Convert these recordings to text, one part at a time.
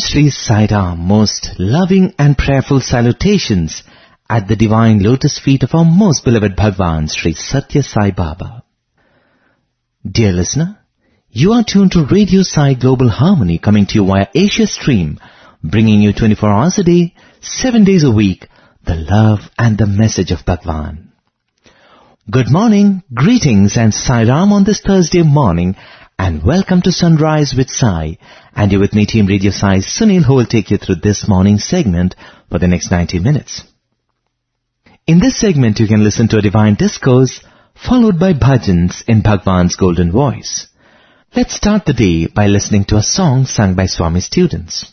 Sri Sai Ram, most loving and prayerful salutations at the divine lotus feet of our most beloved Bhagwan, Sri Satya Sai Baba. Dear listener, you are tuned to Radio Sai Global Harmony, coming to you via Asia Stream, bringing you 24 hours a day, 7 days a week, the love and the message of Bhagwan. Good morning, greetings and Sai Ram on this Thursday morning, and welcome to Sunrise with Sai. And you're with me, Team Radio Sai, Sunil, who will take you through this morning's segment for the next 90 minutes. In this segment, you can listen to a divine discourse, followed by bhajans in Bhagwan's golden voice. Let's start the day by listening to a song sung by Swami students.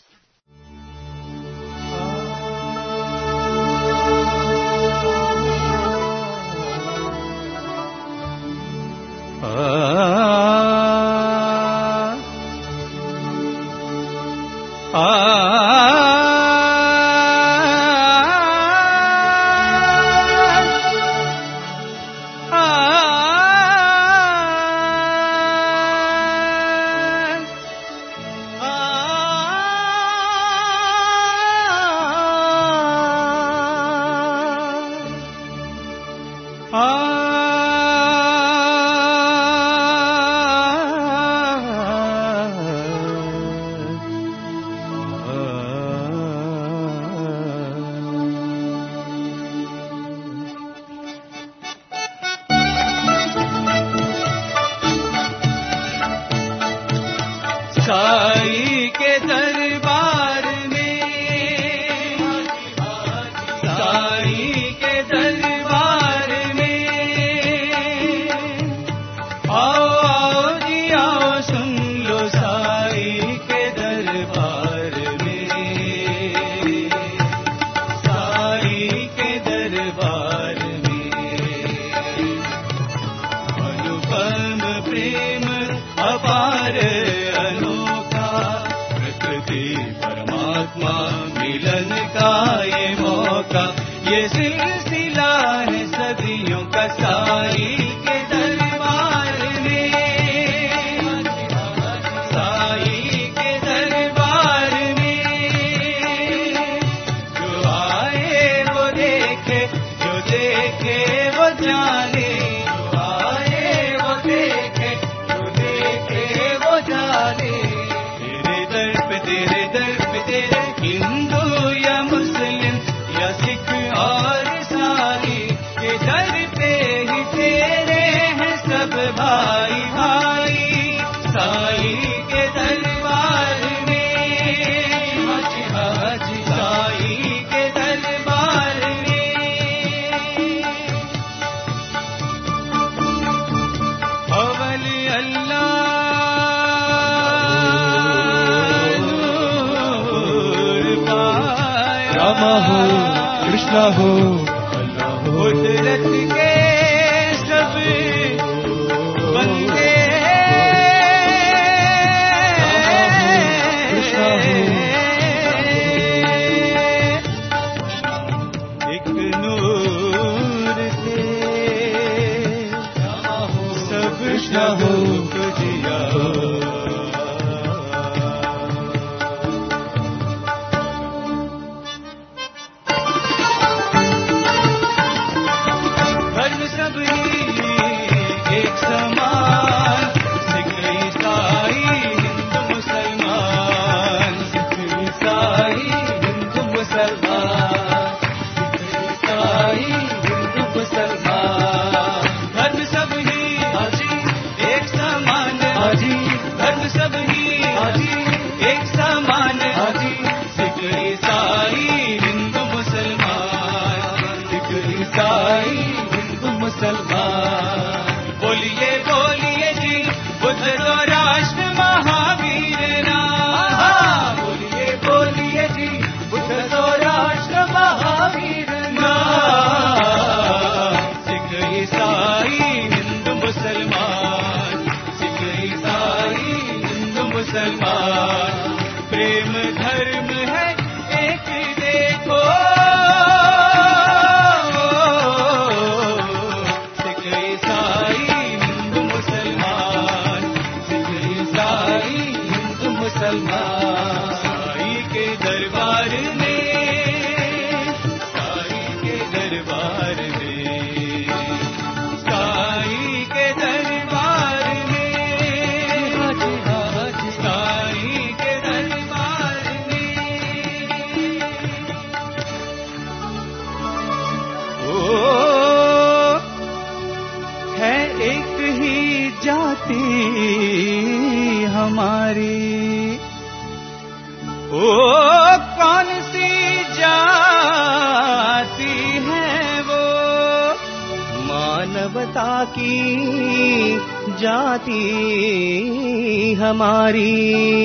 दरबार में, साई के दरबार में, साई के दरबार में, साई के दरबार में। ओ है एक ही जाति हमारी, ओ कौन सी जाति है वो, मानवता की जाति हमारी।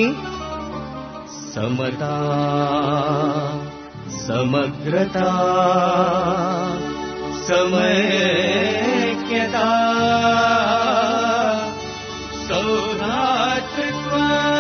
समता, समग्रता, समैक्यता, सौहार्दत्व,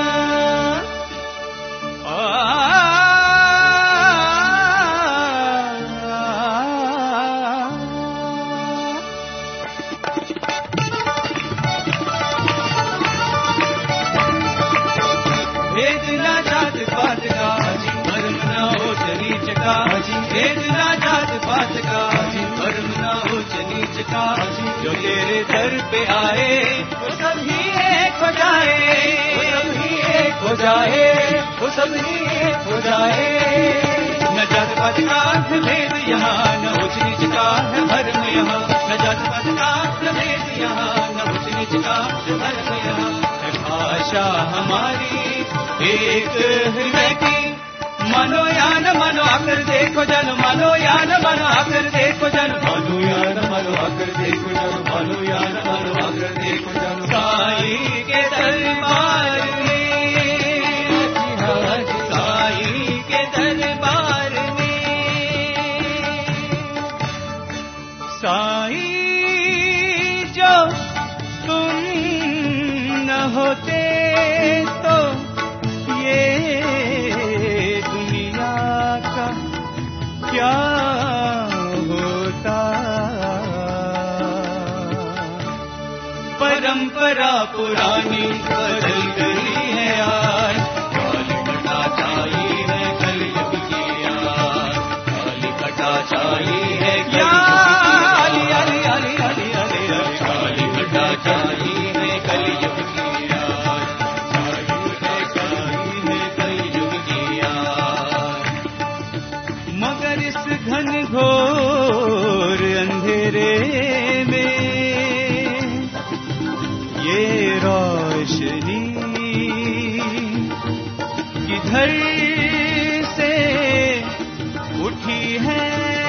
भेद ना जात पात का, धर्म ना ऊंच नीच का, भेद ना जात पात का, धर्म ना ऊंच नीच का। जो तेरे दर पे आए वो सब ही एक हो जाए, वो सब ही एक हो जाए, वो सब ही एक हो जाए। न जात पात का है भेद यहाँ, न ऊंच नीच का है धर्म यहाँ, न जात पात का है भेद यहाँ, न ऊंच नीच का है धर्म यहाँ। है भाषा हमारी एक हृदय की, मानो या न मानो आकर देखो जन, मानो या न मानो आकर देखो जन, मानो या न मानो आकर देखो जन, मानो या न मानो आकर देखो जन। साई के दरबार में, साई के दरबार में, साई जो तुम न होते तो ये दुनिया का क्या होता। परंपरा पुरानी बदल गई है यार, काली कटा छाई है कलयुग की यार, काली कटा छाई है काली कटा छाई है कलयुग की यार, छाई है कलयुग की यार। मगर इस घन घोर अंधेरे में ये रोशनी किधर से उठी है।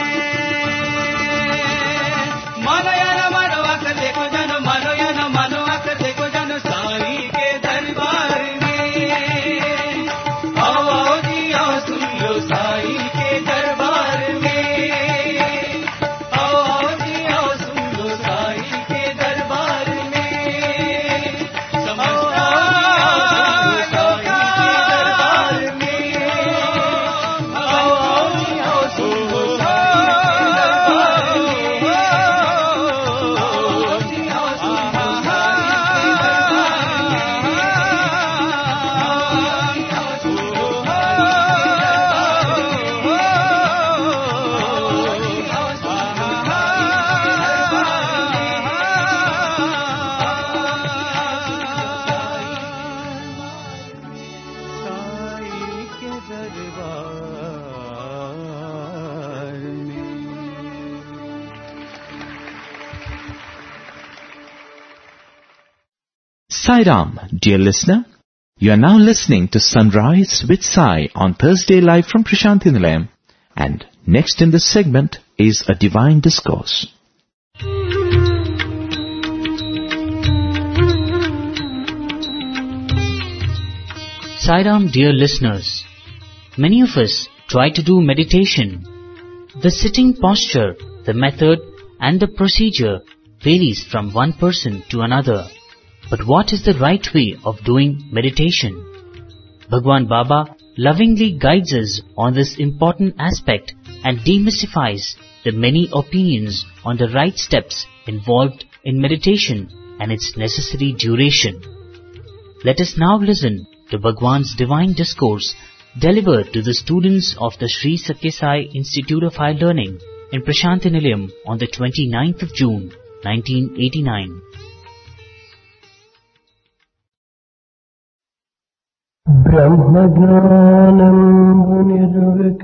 मानो या न मानो आकर देखो जानो, मानो या न मानो आकर देखो जानो, साई के दरबार में। आओ आओ जी आओ सुन लो साई के दरबार में, आओ आओ जी आओ सुन लो साई के दरबार में। समझता साई के दरबार में, आओ आओ जी आओ सुन लो साई के दरबार में, आओ जी आओ सुन लो साई के दरबार में। Sai Ram, dear listener, you are now listening to Sunrise with Sai on Thursday live from Prashanthi Nilayam, and next in this segment is a divine discourse. Sai Ram, dear listeners, many of us try to do meditation. The sitting posture, the method and the procedure varies from one person to another. But what is the right way of doing meditation? Bhagwan Baba lovingly guides us on this important aspect and demystifies the many opinions on the right steps involved in meditation and its necessary duration. Let us now listen to Bhagwan's divine discourse delivered to the students of the Sri Satya Sai Institute of Higher Learning in Prashanthi Nilayam on the 29th of June, 1989. బ్రహ్మజ్ఞానంబు నిరుగక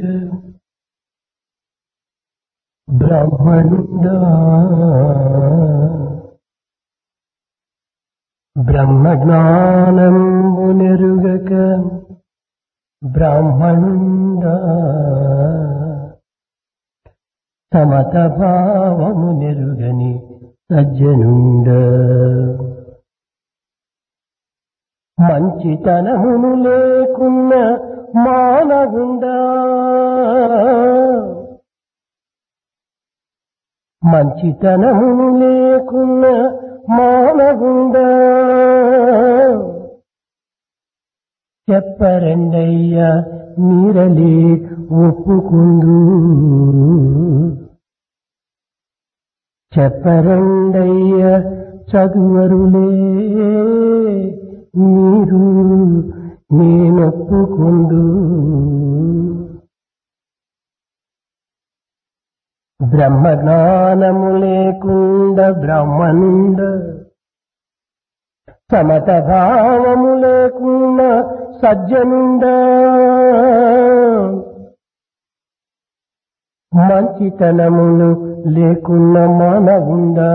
బ్రాహ్మణుడా బ్రహ్మజ్ఞానంబు నిరుగక బ్రాహ్మణుడా Samata భావము నిరుగని సజ్జనుండా మంచితనమును లేకున్న మానవుండా మంచితనమును లేకున్న మానవుండా చెప్పరండయ్యా మీరలే ఒప్పుకుందు చెప్పరండయ్యా చదువరులే మీరు నేనొప్పుకుందు బ్రహ్మజ్ఞానము లేకుండా బ్రాహ్మణుండ సమత భావము లేకుండా సజ్జనుండ మంచితనములు లేకున్న మానవుండా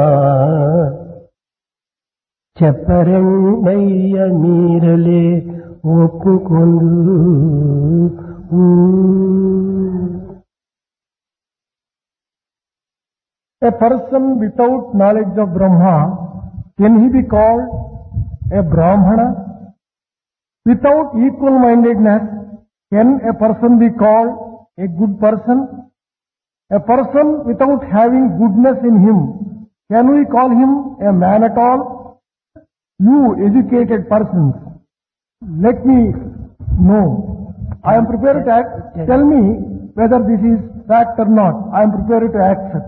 చెప్పరండయ్య మీరలే ఒప్పుకొందు A person without knowledge of Brahma, can he be called a Brahmana? Without equal-mindedness, can a person be called a good person? A person without having goodness in him, can we call him a man at all? You educated persons, let me know. I am prepared to act. Tell me whether this is fact or not. I am prepared to accept.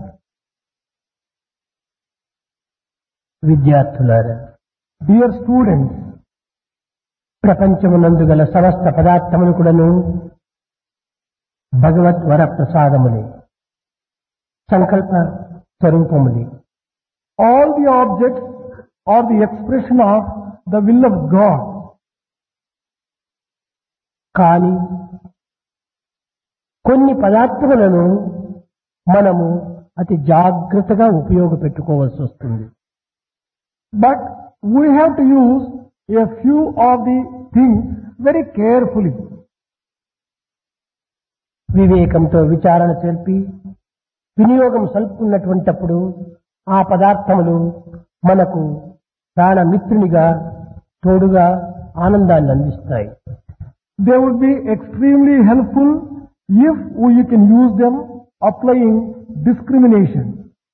విద్యార్థులారా, Dear students, ప్రపంచమునందు గల సమస్త పదార్థములు కూడాను భగవత్ వర ప్రసాదములే, సంకల్ప స్వరూపములే. all the objects are the expression of the will of God. కానీ కొన్ని పదార్థములను మనము అతి జాగ్రత్తగా ఉపయోగపెట్టుకోవాల్సి వస్తుంది. But we have to use a few of the things very carefully. వివేకంతో విచారణ చేర్పి వినియోగం సల్పుకున్నటువంటప్పుడు ఆ పదార్థములు మనకు ప్రాణమిత్రునిగా తోడుగా ఆనందాన్ని అందిస్తాయి. They would be extremely helpful if you can use them applying discrimination.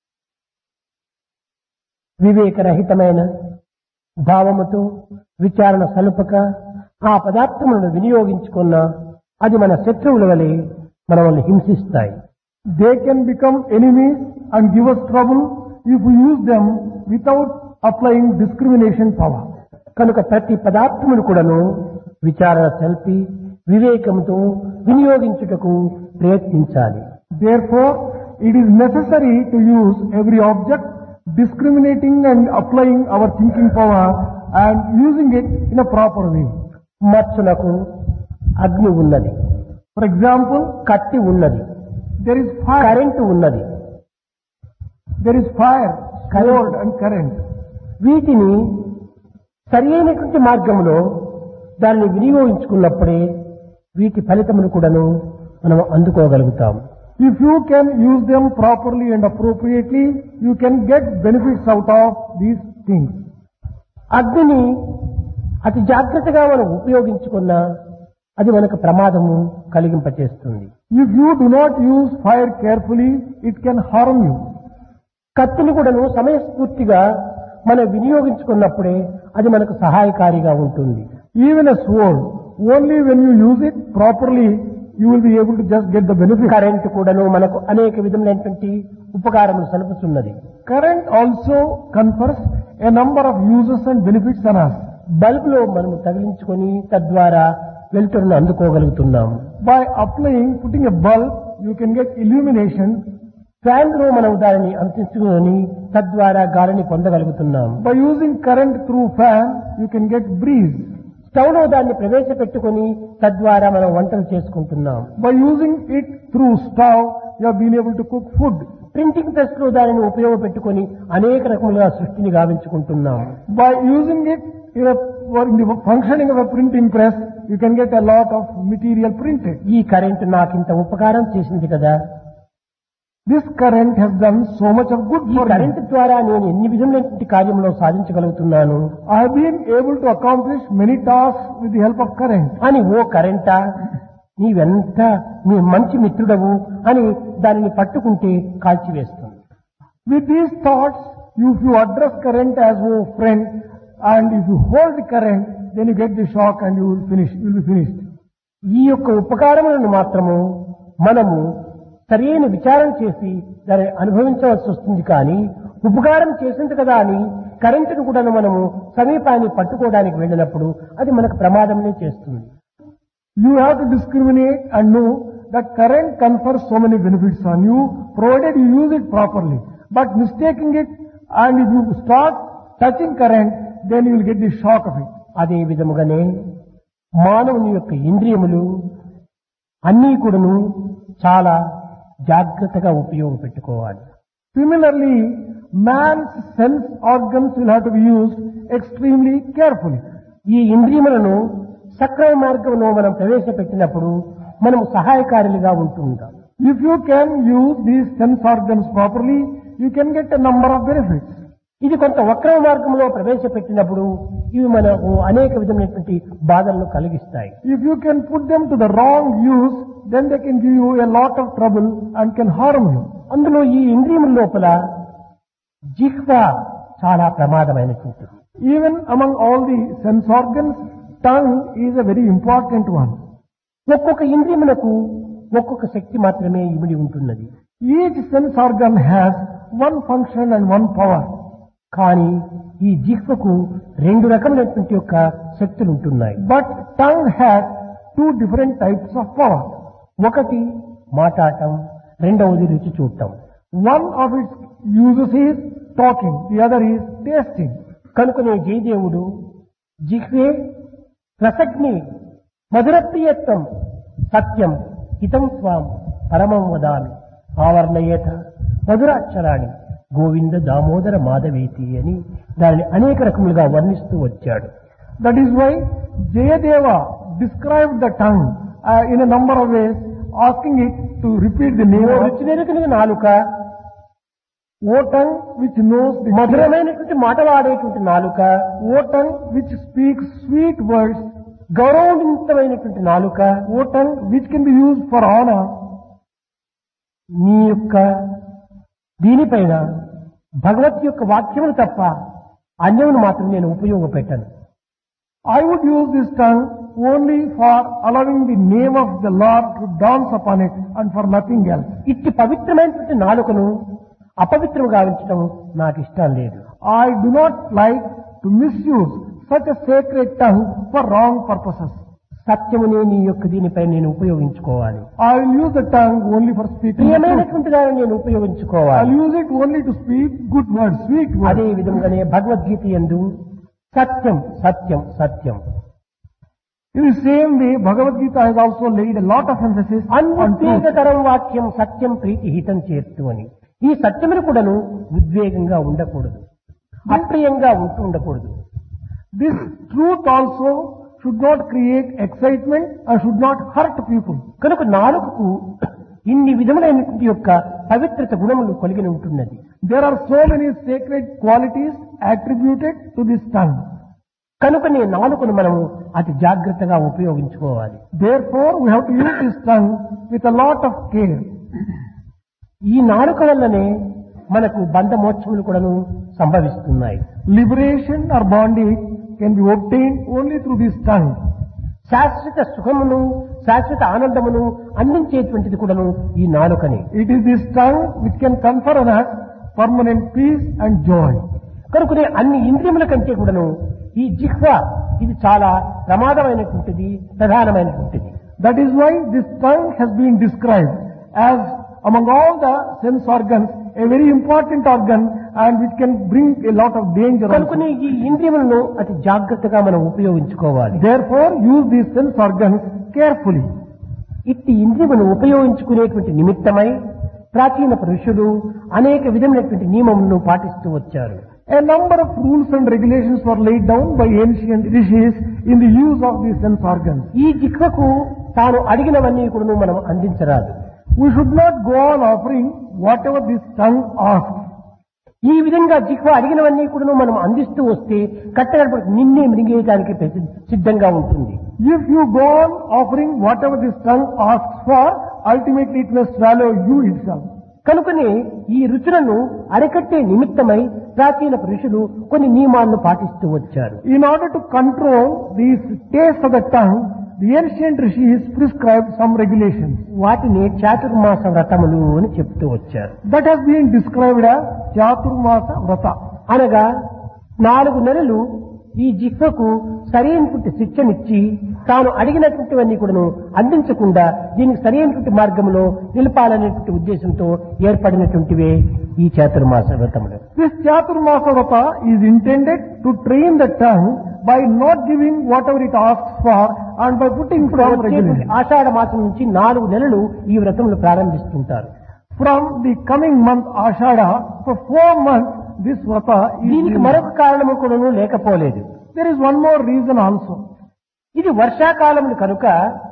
వివేకరహితమైన భావముతో విచారణ సలుపక ఆ పదార్థములను వినియోగించుకున్న అది మన శత్రువుల వలె మనల్ని హింసిస్తాయి. They can become enemies and give us trouble if we use them without applying discrimination power. కనుక ప్రతి పదార్థమును కూడాను విచారణ సల్పి వివేకంతో వినియోగించుటకు ప్రయత్నించాలి. Therefore, it is necessary to use every object discriminating and applying our thinking power and using it in a proper way. మత్సునకు అగ్ని ఉన్నది, For example, కత్తి ఉన్నది, there is fire, కరెంటు ఉన్నది. sword and current. వీటిని సరైనటువంటి మార్గంలో దాన్ని వినియోగించుకున్నప్పుడే వీటి ఫలితమును కూడాను మనం అందుకోగలుగుతాం. If you can use them properly and appropriately, you can get benefits out of these things. అగ్నిని అతి జాగ్రత్తగా మనం ఉపయోగించుకున్నా అది మనకు ప్రమాదము కలిగింపచేస్తుంది. If you do not use fire carefully, it can harm you. కత్తిని కూడాను సమయస్ఫూర్తిగా మనం వినియోగించుకున్నప్పుడే అది మనకు సహాయకారిగా ఉంటుంది. Even a sword, only when you use it properly, you will be able to just get the benefit. Current కూడాను మనకు అనేక విధములైనటువంటి ఉపకారములు సలుపుతున్నది. Current also confers a number of uses and benefits on us. బల్బులో మనము తగిలించుకొని తద్వారా వెలుతురును అందుకోగలుగుతున్నాం. By putting a bulb, you can get illumination. Fan లో మనం దానిని అందించుకొని తద్వారా గాలిని పొందగలుగుతున్నాం. By using current through fan, you can get breeze. Stove లో దాన్ని ప్రవేశపెట్టుకొని తద్వారా మనం వంటలు చేసుకుంటున్నాం. By using it through stove, you have been able to cook food. Printing press లో దానిని ఉపయోగపెట్టుకొని అనేక రకములుగా సృష్టిని గావించుకుంటున్నాం. By using it in the functioning of a printing press, you can get a lot of material printed. ఈ current నాకింత ఉపకారం చేసింది కదా. This current has done so much of good ఈ for me. కరెంటు ద్వారా నేను ఎన్ని విధములైన కార్యంలో సాధించగలుగుతున్నాను I have been able to accomplish many tasks with the help of current. అని, ఓ కరెంటా నీవెంత నీ మంచి మిత్రుడవు అని దానిని పట్టుకుంటే కాల్చివేస్తుంది. With these thoughts, if you address current as a friend, and if you hold the current, then you get the shock and you will be finished. ఈ యొక్క ఉపకారములను మాత్రము మనము సరైన విచారణ చేసి దాన్ని అనుభవించవలసి వస్తుంది. కానీ ఉపకారం చేసింది కదా అని కరెంటును కూడా మనము సమీపాన్ని పట్టుకోవడానికి వెళ్ళినప్పుడు అది మనకు ప్రమాదమే చేస్తుంది. You have to discriminate and know that current confers so many benefits on you, provided you use it properly. But mistaking it, and if you start touching current, then you will get the shock of it. అదే విధముగానే మానవుని యొక్క ఇంద్రియములు అన్నీ కూడాను చాలా జాగ్రత్తగా ఉపయోగపెట్టుకోవాలి. Similarly, man's sense organs will have to be used extremely carefully. ఈ ఇంద్రియములను సక్రమ మార్గంలో మనం ప్రవేశపెట్టినప్పుడు మనము సహాయకారులుగా ఉంటుంటాం. If you can use these sense organs properly, you can get a number of benefits. ఇది కొంత వక్ర మార్గంలో ప్రవేశపెట్టినప్పుడు ఇవి మనకు అనేక విధమైనటువంటి బాధలను కలిగిస్తాయి. If you can put them to the wrong use, then they can give you a lot of trouble and can harm you. అందులో ఈ ఇంద్రియముల లోపల జిహ్వ చాలా ప్రమాదమైనటువంటిది. Even among all the sense organs, tongue is a very important one. ఒక్కొక్క ఇంద్రియములకు ఒక్కొక్క శక్తి మాత్రమే ఇమిడి ఉంటున్నది. Each sense organ has one function and one power. కానీ ఈ జిహ్వకు రెండు రకములైనటువంటి యొక్క శక్తులు ఉంటున్నాయి. But tongue has two different types of power. ఒకటి మాట్లాడటం, రెండవది రుచి చూడటం. One of its uses is talking, the other is tasting. కనుకనే జయదేవుడు జిహ్వే రసజ్ఞే మధురప్రియత్వం సత్యం హితం స్వాం పరమం వదామి ఆవర్ణయేత మధురాక్షరాణి గోవింద దామోదర మాధవేతి అని దానిని అనేక రకములుగా వర్ణిస్తూ వచ్చాడు. That is why Jayadeva described the tongue in a number of ways, asking it to repeat the name. రుచి నెరుకని నాలుక, O tongue which knows the మధురమైనటువంటి మాటలాడేటువంటి నాలుక, O tongue which speaks sweet words, గౌరవవంతమైనటువంటి నాలుక, O tongue which can be used for honor. నీ యొక్క దీనిపైన భగవత్ యొక్క వాక్యములు తప్ప అన్యమును మాత్రం నేను ఉపయోగపెట్టాను. I would use this tongue only for allowing the name of the Lord to dance upon it and for nothing else. ఇట్టి పవిత్రమైనటువంటి నాలుకను అపవిత్రం గావించడం నాకు ఇష్టం లేదు. I do not like to misuse such a sacred tongue for wrong purposes. సత్యమునే నీ యొక్క దీనిపై నేను ఉపయోగించుకోవాలి. I will use the tongue only for speaking the truth. ప్రియమైనటువంటి దాన్ని నేను I ఉపయోగించుకోవాలి. will use it only to speak good words, sweet అదే words. విధంగానే భగవద్గీత యందు సత్యం సత్యం సత్యం In the same way, Bhagavad Gita has also laid a lot of emphasis on truth. అనుద్వేగకరం వాక్యం సత్యం ప్రీతి హితం చేస్తూ అని. ఈ సత్యమును కూడాను ఉద్వేగంగా ఉండకూడదు, అప్రియంగా ఉండకూడదు. This truth also should not create excitement and should not hurt people. కనుక నాలుకకు ఇన్ని విధములైనటువంటి యొక్క పవిత్రత గుణములు కలిగి ఉంటున్నది. There are so many sacred qualities attributed to this tongue. కనుక నీ నాలుకను మనము అతి జాగ్రత్తగా ఉపయోగించుకోవాలి. Therefore, we have to use this tongue with a lot of care. ఈ నాలుక వల్లనే మనకు బంధమోక్షములు కూడాను సంభవిస్తున్నాయి. Liberation or bondage can be obtained only through this tongue. శాశ్వత సుఖమును శాశ్వత ఆనందమును అందించేటువంటిది కూడాను ఈ నాలుకని. It is this tongue which can confer on us permanent peace and joy. కనుకనే అన్ని ఇంద్రియముల కంటే కూడాను ఈ జిహ్వ ఇది చాలా ప్రమాదమైనటువంటిది, ప్రధానమైనటువంటిది. That is why this tongue has been described as among all the sense organs a very important organ and which can bring a lot of danger. కనుకనే ఈ ఇంద్రియములను అతి జాగ్రత్తగా మనం ఉపయోగించుకోవాలి. Therefore use these sense organs carefully. ఇట్టి ఇంద్రియమును ఉపయోగించుకునేటువంటి నిమిత్తమై ప్రాచీన పురుషులు అనేక విధమైనటువంటి నియమములను పాటిస్తూ వచ్చారు. A number of rules and regulations were laid down by ancient rishis in the use of these sense organs. ఈ జిహ్వకు తాను అడిగినవన్నీ కూడా మనం అందించరాదు. We should not go on offering whatever this tongue asks. ఈ విధంగా జిహ్వ అడిగినవన్నీ కూడా మనం అందిస్తూ వస్తే కట్టగడప నిన్నే మృంగేయడానికి సిద్ధంగా ఉంటుంది. If you go on offering whatever this tongue asks for, ultimately it may swallow you itself. కనుకనే ఈ రుచులను అరికట్టే నిమిత్తమై ప్రాచీన పురుషులు కొన్ని నియమాలను పాటిస్తూ వచ్చారు. In order to control these tastes of the tongue, the ancient rishis prescribed some regulations. వాటిని చాతుర్మాస వ్రతములు అని చెప్తూ వచ్చారు. That has been described as Chaturmasa Vrata. అనగా 4 నెలలు ఈ జిహ్వకు సరైనటువంటి శిక్షనిచ్చి తాను అడిగినటువంటివన్నీ కూడాను అందించకుండా దీనికి సరైనటువంటి మార్గంలో నిలపాలనేటువంటి ఉద్దేశంతో ఏర్పడినటువంటివే ఈ చాతుర్మాస వ్రతములు. This Chaturmasa Vrata is intended to train the tongue by not giving whatever it asks for and by putting some regulations. ఆషాఢ మాసం నుంచి 4 నెలలు ఈ వ్రతములు ప్రారంభిస్తుంటారు. From the coming month Ashada, for 4 months this Vrata is దీనికి మరొక కారణము కూడాను లేకపోలేదు. There is one more reason also. ఇది వర్షాకాలములు కనుక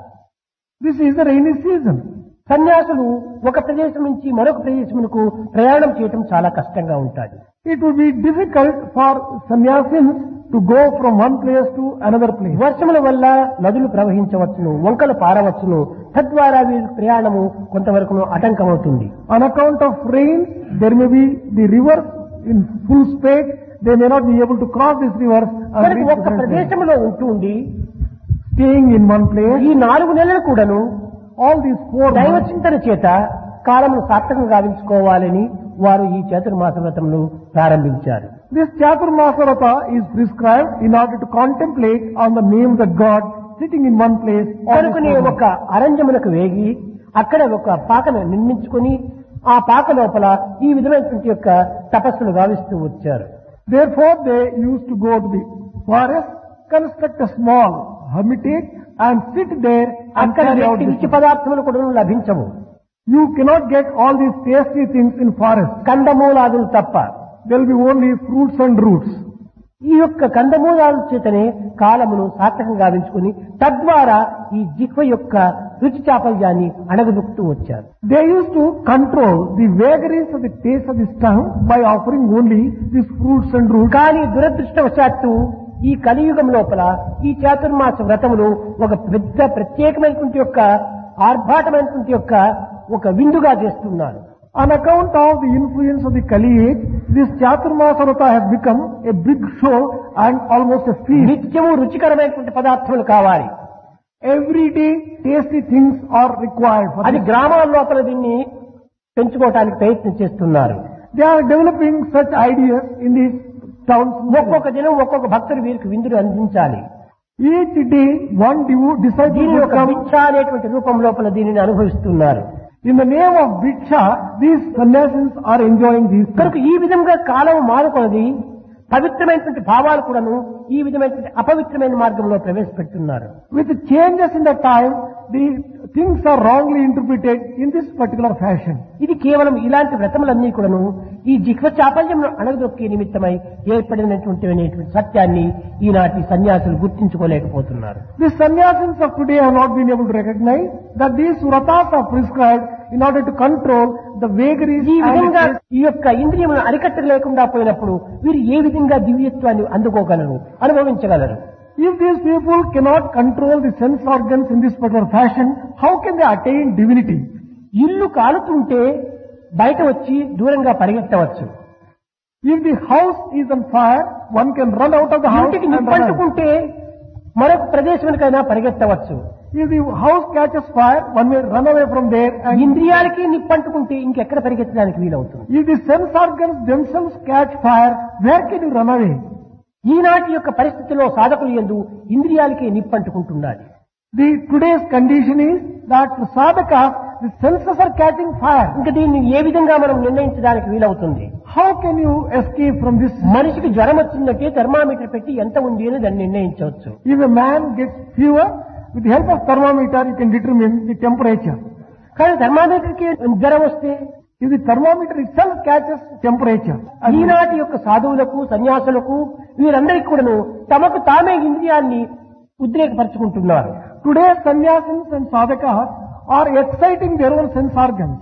This is the rainy season. సన్యాసులు ఒక ప్రదేశం నుంచి మరొక ప్రదేశమునకు ప్రయాణం చేయటం చాలా కష్టంగా ఉంటుంది. It would be difficult for sannyasins to go from one place to another place. వర్షముల వల్ల నదులు ప్రవహించవచ్చును, వంకలు పారవచ్చును, తద్వారా వీరి ప్రయాణము కొంతవరకు ఆటంకమవుతుంది. On account of rain, there may be the river in full spate. They may not be able to cross this river and కనుక reach ఒక్క different places. ప్రదేశంలో ఉంటూ Staying in one place, ఈ 4 నెలలు కూడాను all these 4 దైవ months, చింతన చేత కాలమును సార్థకం గావించుకోవాలని వారు ఈ చాతుర్మాస వ్రతమును ప్రారంభించారు. this Chaturmasa Vrata is prescribed in order to contemplate on the name of the God sitting in one place. all these కనుకనే 4 months. ఒక అరణ్యమునకు వేగి అక్కడ ఒక పాకను నిర్మించుకొని ఆ పాక లోపల ఈ విధమైనటువంటి యొక్క తపస్సులు గావిస్తూ వచ్చారు. Therefore they used to go to the forest, construct a small hermitage and sit there and అక్కడ carry out వ్యక్తి this. రుచి పదార్థములు కూడా లభించవు. You cannot get all these tasty things in forest. కందమూలాదులు తప్ప. There will be only fruits and roots. ఈ యొక్క కందమూలాల చేతనే కాలమును సార్థకం గావించుకుని తద్వారా ఈ జిహ్వ యొక్క రుచి చాపల్యాన్ని అణగదొక్కుతూ వచ్చారు. They used to control the vagaries of the taste of this tongue by offering only these fruits and roots. కానీ దురదృష్టవశాత్తు ఈ కలియుగం లోపల ఈ చాతుర్మాస వ్రతములు ఒక పెద్ద ప్రత్యేకమైనటువంటి యొక్క ఆర్భాటమైనటువంటి యొక్క ఒక విందుగా చేస్తున్నారు. On account of the influence of the Kali age, this Chaturmasa Vrata has become a big show and almost a feast. నిత్యము రుచికరమైనటువంటి పదార్థములు కావాలి. Every day tasty things are required for అది this. గ్రామాల లోపల దీన్ని పెంచుకోవడానికి ప్రయత్నం చేస్తున్నారు. They are developing such ideas in these towns. ఒక్కొక్క దినం ఒక్కొక్క భక్తుడు వీరికి విందులు అందించాలి. Each day one disciple దీని will యొక్క come. భిక్ష అనేటువంటి రూపం లోపల దీనిని అనుభవిస్తున్నారు. In the name of Bhiksha, these sannyasins are enjoying these కనుక things. ఈ విధంగా కాలం మారుకొన్నది పవిత్రమైనటువంటి భావాలు కూడాను ఈ విధమైనటువంటి అపవిత్రమైన మార్గంలో ప్రవేశపెడుతున్నారు. With the changes in the time, the things are wrongly interpreted in this particular fashion. ఇది కేవలం ఇలాంటి వ్రతములన్నీ కూడాను ఈ జిహ్వ చాపల్యం అణగదొక్కే నిమిత్తమై ఏర్పడినటువంటి సత్యాన్ని ఈనాటి సన్యాసులు గుర్తించుకోలేకపోతున్నారు. The sannyasins of today have not been able to recognize that these vratas are prescribed in order to control the vagaries ఈ and విధంగా the ఈ యొక్క ఇంద్రియములను అరికట్టలేకుండా పోయినప్పుడు వీరు ఏ విధంగా దివ్యత్వాన్ని అందుకోగలరు, అనుభవించగలరు? If these people cannot control the sense organs in this particular fashion, how can they attain divinity? ఇల్లు కాలుతుంటే బయట వచ్చి దూరంగా పరిగెత్తవచ్చు. If the house is on fire, one can run out of the house ఇంటికి and run. నిప్పంటుకుంటే మరొక ప్రదేశానికైనా పరిగెత్తవచ్చు. If the house catches fire, one may run away from there. And ఇంద్రియాలకి నిప్పంటుకుంటే ఇంకెక్కడ పరిగెత్తడానికి వీలవుతుంది? if the sense organs themselves catch fire, where can you run away? ఈనాటి యొక్క పరిస్థితిలో సాధకులు యందు ఇంద్రియాలకే నిప్పంటుకుంటున్నది. Today's condition is that for sadhaka, the senses are catching fire. ఇంకా దీన్ని ఏ విధంగా మనం నిర్ణయించడానికి వీలవుతుంది? How can you escape from this? మనిషికి జ్వరం వచ్చిందంటే థర్మామీటర్ పెట్టి ఎంత ఉంది అని దాన్ని నిర్ణయించవచ్చు. If a man gets fever, with the help of thermometer, you can determine the temperature. కానీ థర్మామీటర్కి జ్వరం వస్తే, if the thermometer itself catches temperature, ఈనాటి యొక్క సాధువులకు సన్యాసులకు వీరందరికీ కూడాను తమకు తామే ఇంద్రియాన్ని ఉద్రేకపరుచుకుంటున్నారు. today's sannyasins and sadhakas are exciting their own sense organs.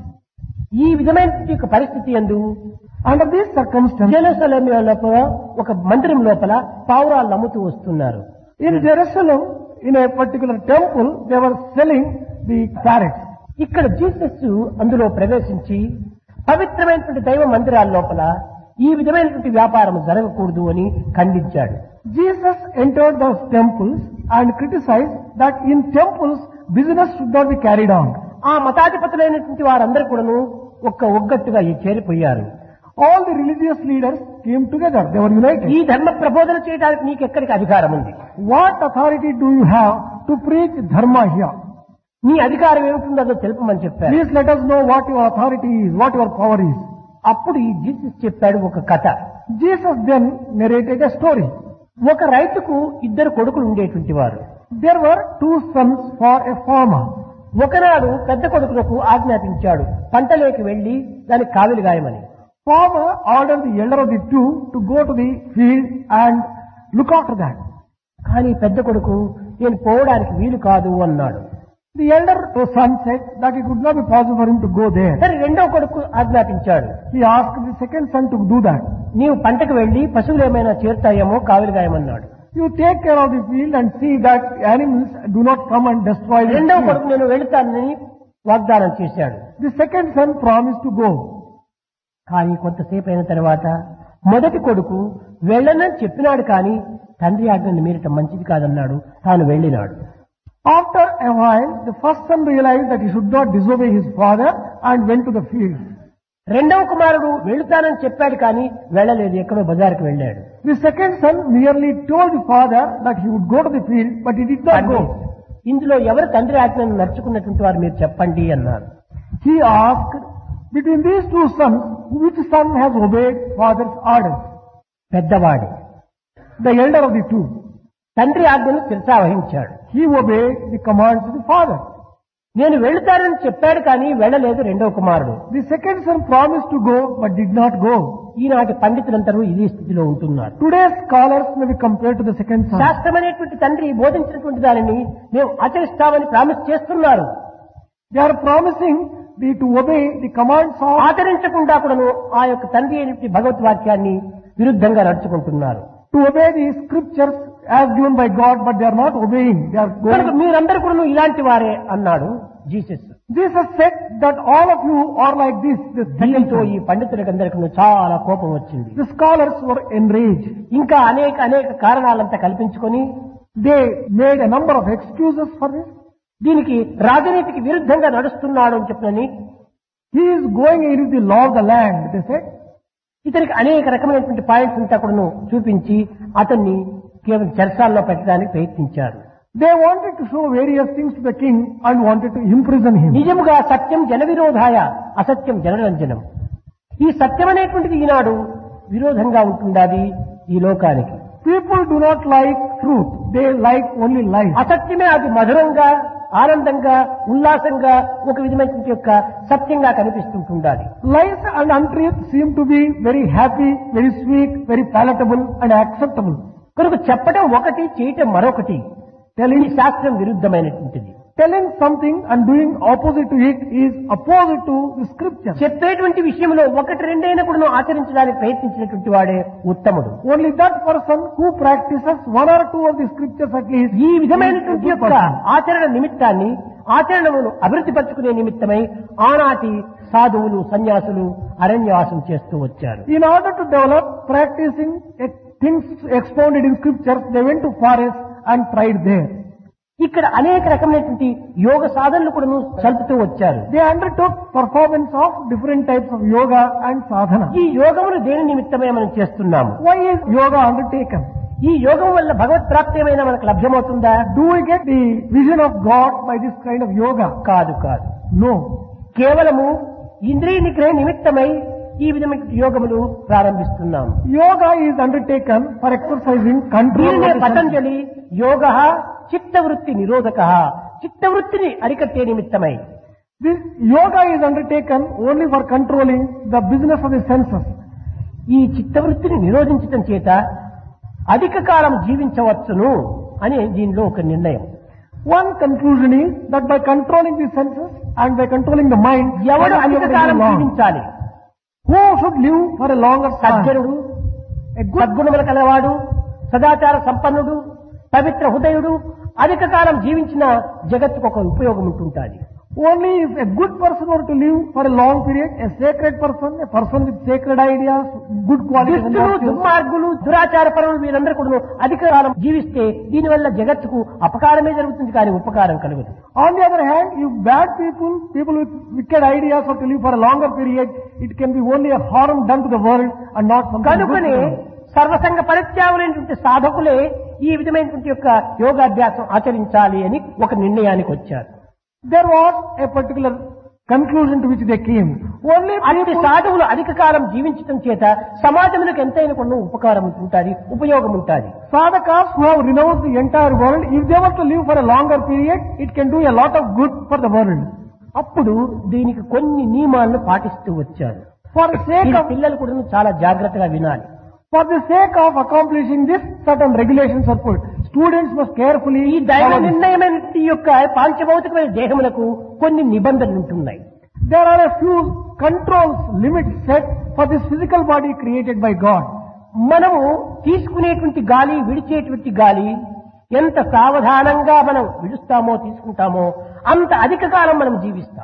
ఈ విధమైన యొక్క పరిస్థితి యందు Under these circumstances, జెరూసలేం లోపల ఒక మందిరం లోపల పావురాలు అమ్ముతూ వస్తున్నారు. in Jerusalem, in a particular temple, they were selling the parrots. ఇక్కడ జీసస్ అందులో ప్రవేశించి పవిత్రమైనటువంటి దైవ మందిరాల లోపల ఈ విధమైనటువంటి వ్యాపారం జరగకూడదు అని ఖండించాడు. Jesus entered those temples and criticized that in temples business should not be carried on. ఆ మతాధిపతులైనటువంటి వారందరూ కూడాను ఒగ్గట్టుగా చేరిపోయారు. All the religious leaders came together. They were united. ఈ ధర్మ ప్రబోధన చేయడానికి నీకు ఎక్కడికి అధికారం ఉంది? What authority do you have to preach dharma here? నీ అధికారం ఏమిటుందో తెలుపమని చెప్పారు. Please let us know what your authority is, what your power is. అప్పుడు ఈ జీసస్ చెప్పాడు ఒక కథ. Jesus then narrated a story. ఒక రైతుకు ఇద్దరు కొడుకులు ఉండేటువంటి వారు. There were two sons for a farmer. ఒకనాడు పెద్ద కొడుకులకు ఆజ్ఞాపించాడు పంటలోకి వెళ్లి దానికి కావిలి గాయమని. Farmer ordered the elder of the two to go to the field and look after that. కానీ పెద్ద కొడుకు నేను పోవడానికి వీలు కాదు అన్నాడు. The elder son said that it would not be possible for him to go there. సరే రెండో కొడుకు ఆజ్ఞాపించాడు. He asked the second son to do that. నీవు పంటకు వెళ్లి పశువులు ఏమైనా చేరుతాయేమో కావిలి గాయమన్నాడు. You take care of the field and see that animals do not come and destroy the రెండో field. కొడుకు నేను వెళుతానని వాగ్దానం చేశాడు. The second son promised to go. కానీ కొంతసేపు అయిన తర్వాత మొదటి కొడుకు వెళ్ళనని చెప్పినాడు కానీ తండ్రి ఆజ్ఞను మీరటం మంచిది కాదన్నాడు. తాను వెళ్ళినాడు. After a while, the first son realized that he should not disobey his father and went to the field. రెండవ కుమారుడు వెళుతానని చెప్పాడు కానీ వెళ్ళలేదు, ఎక్కడో బజారుకు వెళ్ళాడు. The second son merely told the father that he would go to the field, but he did not go. ఇందులో ఎవరు తండ్రి ఆజ్ఞను నడుచుకున్నటువంటి వారు మీరు చెప్పండి అన్నారు. He asked, between these two sons, which son has obeyed father's orders? పెద్దవాడు, The elder of the two. తండ్రి ఆజ్ఞను శిరసావహించాడు. He obeyed the commands of the father. నేను వెళుతానని చెప్పాడు కానీ వెళ్ళలేదు రెండవ కుమారుడు. The second son promised to go, but did not go. ఈనాటి పండితులందరూ ఇదే స్థితిలో ఉంటున్నారు. Today's scholars may be compared to the second son. శాస్త్రమైనటువంటి తండ్రి బోధించినటువంటి దానిని మేము ఆచరిస్తామని ప్రామిస్ చేస్తున్నారు. They are promising to obey the commands of. ఆచరించకుండా కూడాను ఆ యొక్క తండ్రి అయినటువంటి భగవద్వాక్యాన్ని విరుద్ధంగా నడుచుకుంటున్నారు. To obey the scriptures as given by God, but they are not obeying. They are కనుక going. మీరందరూ కూడా ఇలాంటి వారే అన్నాడు Jesus. Jesus said that all of you are like this. The second దీంతో son. ఈ పండితులకందరికీ చాలా కోపం వచ్చింది. The scholars were enraged. ఇంకా అనేక కారణాలంతా కల్పించుకొని They made a number of excuses for this. దీనికి రాజనీతికి విరుద్ధంగా నడుస్తున్నాడు అని చెప్పని He is going against the law of the land, they said. ఇతనికి అనేక రకమైనటువంటి పాయింట్స్ అంతా కూడా చూపించి అతన్ని కేవలం చెరసాల్లో పెట్టడానికి ప్రయత్నించారు. They wanted to show various things to the king and wanted to imprison him. నిజముగా సత్యం జన విరోధాయ అసత్యం జనరంజనం. ఈ సత్యం అనేటువంటిది ఈనాడు విరోధంగా ఉంటుండాది ఈ లోకానికి. People do not like truth. They like only lies. అసత్యమే అది మధురంగా ఆనందంగా ఉల్లాసంగా ఒక విధమైనటువంటి యొక్క సత్యంగా కనిపిస్తుంటుండాలి. Lies and untruth seem to be very happy, very sweet, very palatable and acceptable. కనుక చెప్పడం ఒకటి, చేయటం మరొకటి. Telling, ఈ శాస్త్రం విరుద్ధమైనటువంటిది. telling something and doing opposite to it is opposite to the scripture. చెప్పేటువంటి విషయంలో ఒకటి రెండైనా కూడా ఆచరించడానికి ప్రయత్నించినటువంటి వాడే ఉత్తముడు. Only that person who practices one or two of the scriptures at least. ఈ విధమైనటువంటి యొక్క ఆచరణ నిమిత్తాన్ని ఆచరణను అభివృద్ధి పరచుకునే నిమిత్తమై ఆనాటి సాధువులు సన్యాసులు అరణ్యవాసం చేస్తూ వచ్చారు. In order to develop practicing things expounded in scriptures, they went to forest and tried there. ఇక్కడ అనేక రకమైనటువంటి యోగ సాధనలు కూడా సల్పుతూ వచ్చారు. They undertook performance of different types of yoga and sadhana. ఈ యోగములు దేని నిమిత్తమే మనం చేస్తున్నాము? Why is yoga undertaken? ఈ యోగం వల్ల భగవత్ ప్రాప్తి ఏమైనా మనకు లభ్యమవుతుందా? Do we get the vision of God by this kind of yoga? కాదు. No. కేవలము ఇంద్రియ నిగ్రహ నిమిత్తమై ఈ విధమైన యోగములు ప్రారంభిస్తున్నాం. Yoga is undertaken for exercising control. దీనినే of the senses. పతంజలి యోగ చిత్తవృత్తి నిరోధక, చిత్తవృత్తిని అరికట్టే నిమిత్తమై. This yoga is undertaken only for controlling the business of the senses. ఈ చిత్తవృత్తిని నిరోధించటం చేత అధిక కాలం జీవించవచ్చును అని దీనిలో ఒక నిర్ణయం. One conclusion is that by controlling the senses and by controlling the mind, ఎవడు one అధిక will కాలం live long. జీవించాలి? Who should live for a longer time? సజ్జనుడు, సద్గుణముల కలవాడు, సదాచార సంపన్నుడు, పవిత్ర హృదయుడు అధిక కాలం జీవించిన జగత్తుకు ఒక ఉపయోగం ఉంటుంటుంది. Only if a good person were to live for a long period, a sacred person, a person with sacred ideas, good qualities, and దుష్టులు, virtues, దుర్మార్గులు, దురాచార పరులు వీరందరూ కూడా అధిక కాలం జీవిస్తే దీనివల్ల జగత్తుకు అపకారమే జరుగుతుంది కానీ ఉపకారం కలుగుతుంది. On the other hand, if bad people, people with wicked ideas were to live for a longer period, it can be only a harm done to the world and not something good to కనుకనే them. సర్వసంగ పరిత్యాగులైనటువంటి సాధకులే ఈ విధమైనటువంటి యొక్క యోగాభ్యాసం ఆచరించాలి అని ఒక నిర్ణయానికి వచ్చారు. There was a particular conclusion to which they came. Only అట్టి people, సాధువులు అధిక కాలం జీవించడం చేత సమాజములకు ఎంతైనా కొన్ని ఉపకారం ఉంటుంది, ఉపయోగం ఉంటుంది. sadhakas who have renounced the entire world, if they were to live for a longer period, it can do a lot of good for the world. అప్పుడు దీనికి కొన్ని నియమాలను పాటిస్తూ వచ్చారు. For the sake ఈ of పిల్లలు కూడా చాలా జాగ్రత్తగా వినాలి. For the sake of accomplishing this, certain regulations are put. Students must carefully ఈ దైవ follow this. నిర్ణయమైన యొక్క పాంచభౌతికమైన దేహములకు కొన్ని నిబంధనలు ఉంటున్నాయి. There are a few controls, limits set for this physical body created by God. మనము తీసుకునేటువంటి గాలి, విడిచేటువంటి గాలి ఎంత సావధానంగా మనం విడుస్తామో తీసుకుంటామో అంత అధిక కాలం మనం జీవిస్తాం.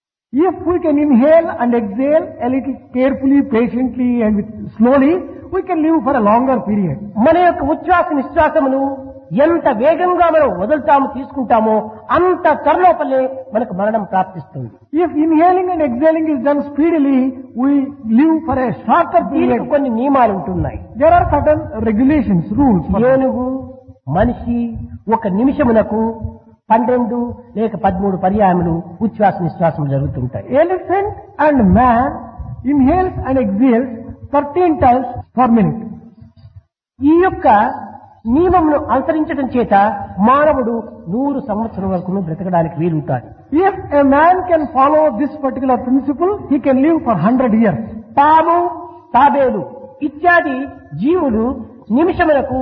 If we can inhale and exhale a little carefully, patiently and slowly, we can live for a longer period. మన యొక్క ఉచ్ఛ్వాస నిశ్వాసమును ఎంత వేగంగా మనం వదులుతామో తీసుకుంటామో అంత త్వరలోపలే మనకు మరణం ప్రాప్తిస్తుంది. If inhaling and exhaling is done speedily, we live for a shorter దీనికి period. కొన్ని నియమాలు ఉంటున్నాయి. There are certain regulations, rules. For that. ఏనుగు, మనిషి ఒక నిమిషమునకు 12 లేక 13 పర్యాయములు ఉచ్ఛ్వాస నిశ్వాసములు జరుగుతుంటాయి. Elephant and man inhales and exhales 13 times per minute. ఈ యొక్క నియమమును అనుసరించడం చేత మానవుడు 100 సంవత్సరం వరకు బ్రతకడానికి వీలుంటాడు. If a man can follow this particular principle, he can live for 100 years. పాము, తాబేలు ఇత్యాది జీవులు నిమిషములకు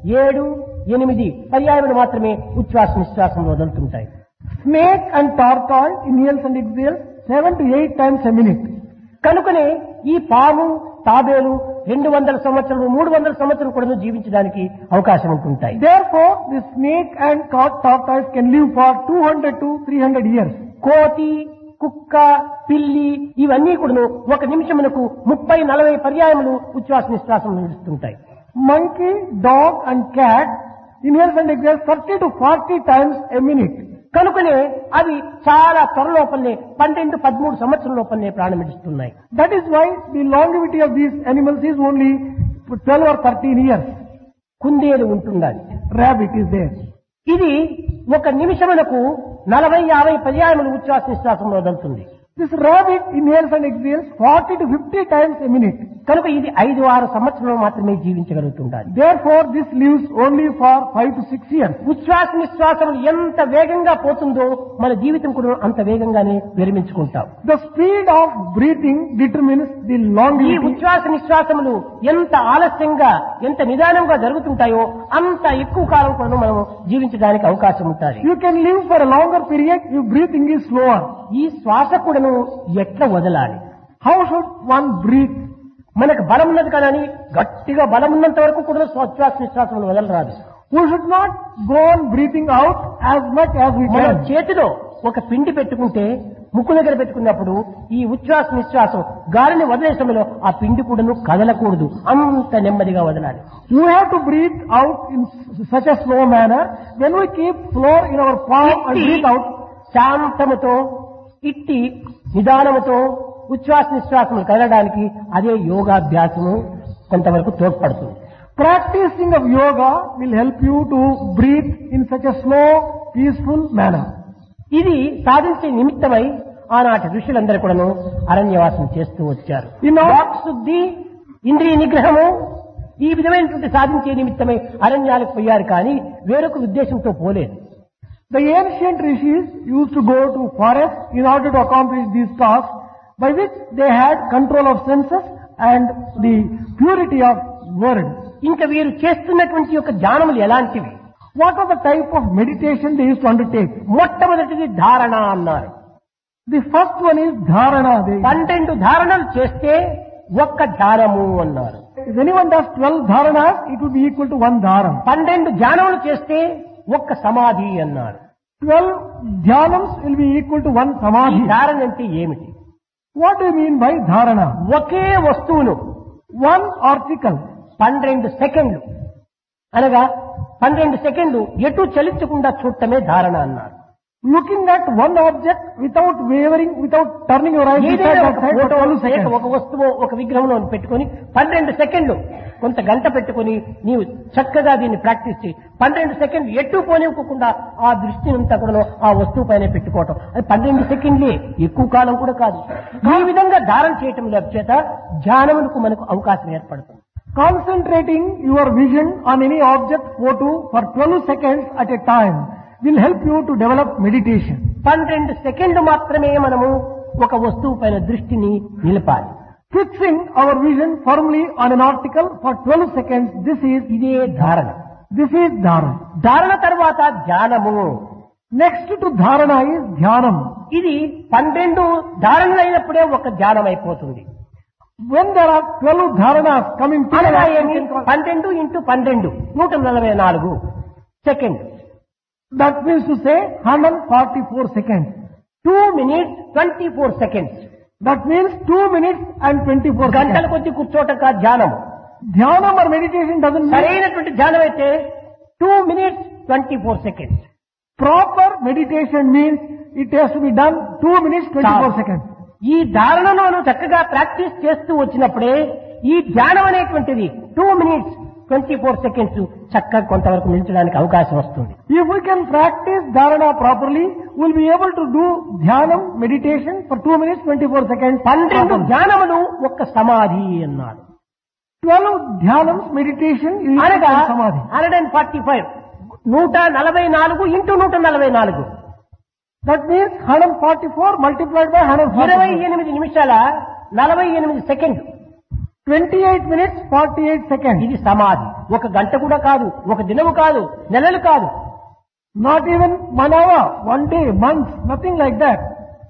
7-8 పర్యాయములు మాత్రమే ఉచ్ఛ్వాస నిశ్వాసములు వదులుతుంటాయి. Snake and tortoise inhales and exhales 7 to 8 times a minute. కనుకనే ఈ పాము, తాబేలు 200 సంవత్సరాలు 300 సంవత్సరాలు కూడా జీవించడానికి అవకాశం ఉంటుంటాయి. Therefore, the snake and tortoise can live for 200 to 300 years. కోతి, కుక్క, పిల్లి ఇవన్నీ కూడా ఒక నిమిషమునకు 30-40 పర్యాయములు ఉచ్ఛ్వాస నిశ్వాసం నిలుస్తుంటాయి. Monkey, dog and cat inhales and exhales 30 to 40 times a minute. కనుకనే అవి చాలా త్వరలోపలనే 12-13 సంవత్సరం లోపలనే ప్రాణమిస్తున్నాయి. That is why the longevity of these animals is only 12 or 13 years. కుందేలు ఉంటున్నది. Rabbit is there. ఇది ఒక నిమిషమునకు 40-50 పర్యాయములు ఉచ్ఛ్వాస నిశ్వాసంలో వదులుతుంది. This rabbit inhales and exhales 40 to 50 times a minute. కనుక ఇది 5-6 సంవత్సరాలు మాత్రమే జీవించగలుగుతుండాలి. Therefore, this lives only for 5 to 6 years. ఉచ్ఛ్వాస నిశ్వాసములు ఎంత వేగంగా పోతుందో మన జీవితం కూడా అంత వేగంగానే విరమించుకుంటాం. The speed of breathing determines the ఈ longevity. ఉచ్ఛ్వాస నిశ్వాసములు ఎంత ఆలస్యంగా ఎంత నిదానంగా జరుగుతుంటాయో అంత ఎక్కువ కాలం కూడా మనం జీవించడానికి అవకాశం ఉంటుంది. You can live for a longer period if breathing is slower. ఈ శ్వాస కూడాను ఎట్లా వదలాలి? How should one breathe? మనకు బలం ఉన్నది కానీ గట్టిగా బలం ఉన్నంత వరకు కూడా ఉచ్ఛ్వాస నిశ్వాసములు వదలరాదు. We should not go on breathing out as much as we మనం can. చేతిలో ఒక పిండి పెట్టుకుంటే ముక్కు దగ్గర పెట్టుకున్నప్పుడు ఈ ఉచ్ఛ్వాస నిశ్వాసం గాలిని వదిలే సమయంలో ఆ పిండి కూడాను కదలకూడదు, అంత నెమ్మదిగా వదలాలి. You have to breathe out in such a slow manner. When we keep floor in our palm and breathe out, శాంతముతో ఇట్టి నిదానముతో ఉచ్ఛ్వాస నిశ్వాసములు కదలడానికి అదే యోగాభ్యాసము కొంతవరకు తోడ్పడుతుంది. Practicing of yoga will help you to breathe in such a slow, peaceful manner. ఇది సాధించే నిమిత్తమై ఆనాటి ఋషులందరూ కూడాను అరణ్యవాసం చేస్తూ వచ్చారు. వాక్శుద్ధి, ఇంద్రియ నిగ్రహము ఈ విధమైనటువంటి సాధించే నిమిత్తమై అరణ్యాలకు పోయారు కానీ వేరొక ఉద్దేశంతో పోలేదు. The ancient rishis used to go to forests in order to accomplish these tasks by which they had control of senses and the purity of word. ఇంకా వీరు చేస్తున్నటువంటి యొక్క ధ్యానములు ఎలాంటివి? What was the type of meditation they used to undertake? మొట్టమొదటిది ధారణ అన్నారు. The first one is dharana. 12 ధారణలు చేస్తే ఒక్క ధ్యానము అన్నారు. If anyone does 12 dharanas, it would be equal to 1 dharam. 12 ధ్యానములు చేస్తే ఒక్క సమాధి అన్నారు. 12 dhyanams will be equal to 1 ఈ samadhi. ధారణ అంటే ఏమిటి? What do you mean by dharana? ఒకే వస్తువును 1 article, 12 సెకండ్లు అనగా 12 సెకండ్లు ఎటు చలించకుండా చూడటమే ధారణ అన్నారు. looking at one object without wavering, without turning your eyes beside ఏదైనా that ఒక side for ఫోటో 12 seconds. ఒక వస్తువు ఒక విగ్రహంలో పెట్టుకొని 12 సెకండ్లు కొంత గంట పెట్టుకొని నీవు చక్కగా దీన్ని ప్రాక్టీస్ చేయి. 12 సెకండ్లు ఎటు పోనివ్వకుండా ఆ దృష్టిని అంతా కూడా ఆ వస్తువు పైన పెట్టుకోవటం, అది 12 సెకండ్లే, ఎక్కువ కాలం కూడా కాదు. ఈ విధంగా ధారణ చేయటం చేత ధ్యానములకు మనకు అవకాశం ఏర్పడుతుంది. Concentrating your vision on any object photo for 12 seconds at a time will help you to develop meditation. 12 సెకండ్లు మాత్రమే మనము ఒక వస్తువు పైన దృష్టిని నిలపాలి. Fixing our vision firmly on an article for 12 seconds, ఇదే ధారణ. This is dharana. ధారణ తర్వాత ధ్యానము. Next to dharana is dhyanam. ఇది 12 ధారణలు అయినప్పుడే ఒక ధ్యానం అయిపోతుంది. When there are 12 dharanas coming అనగా together, ఏమి? 12 into 12 144 second. that means to say 144 seconds. 2 minutes 24 seconds. That means 2 minutes and 24 గంటల seconds. కొద్ది కూర్చోటం కాదు ధ్యానము. Dhyanam or meditation doesn't mean సరైనటువంటి ధ్యానం అయితే 2 minutes 24 seconds. proper meditation means it has to be done 2 minutes 24 seconds. ఈ ధారణలోను చక్కగా practice చేస్తూ వచ్చినప్పుడే ఈ ధ్యానం అనేటువంటిది 2 minutes 24 seconds చక్కగా కొంతవరకు నిలిచడానికి అవకాశం వస్తుంది. If we can practice dharana properly, we'll be able to do dhyanam meditation for 2 minutes 24 seconds. 12 ధ్యానములు ఒక్క సమాధి అన్నారు. 12 dhyanams meditation is అనగా samadhi. 145 144 into 144 That means 144 multiplied by 144. 28 నిమిషాల 48 సెకండ్. 28 minutes 48 seconds. ఇది సమాధి. ఒక గంట కూడా కాదు, ఒక దినము కాదు, నెలలు కాదు. Not even 1 hour, 1 day, months, nothing like that.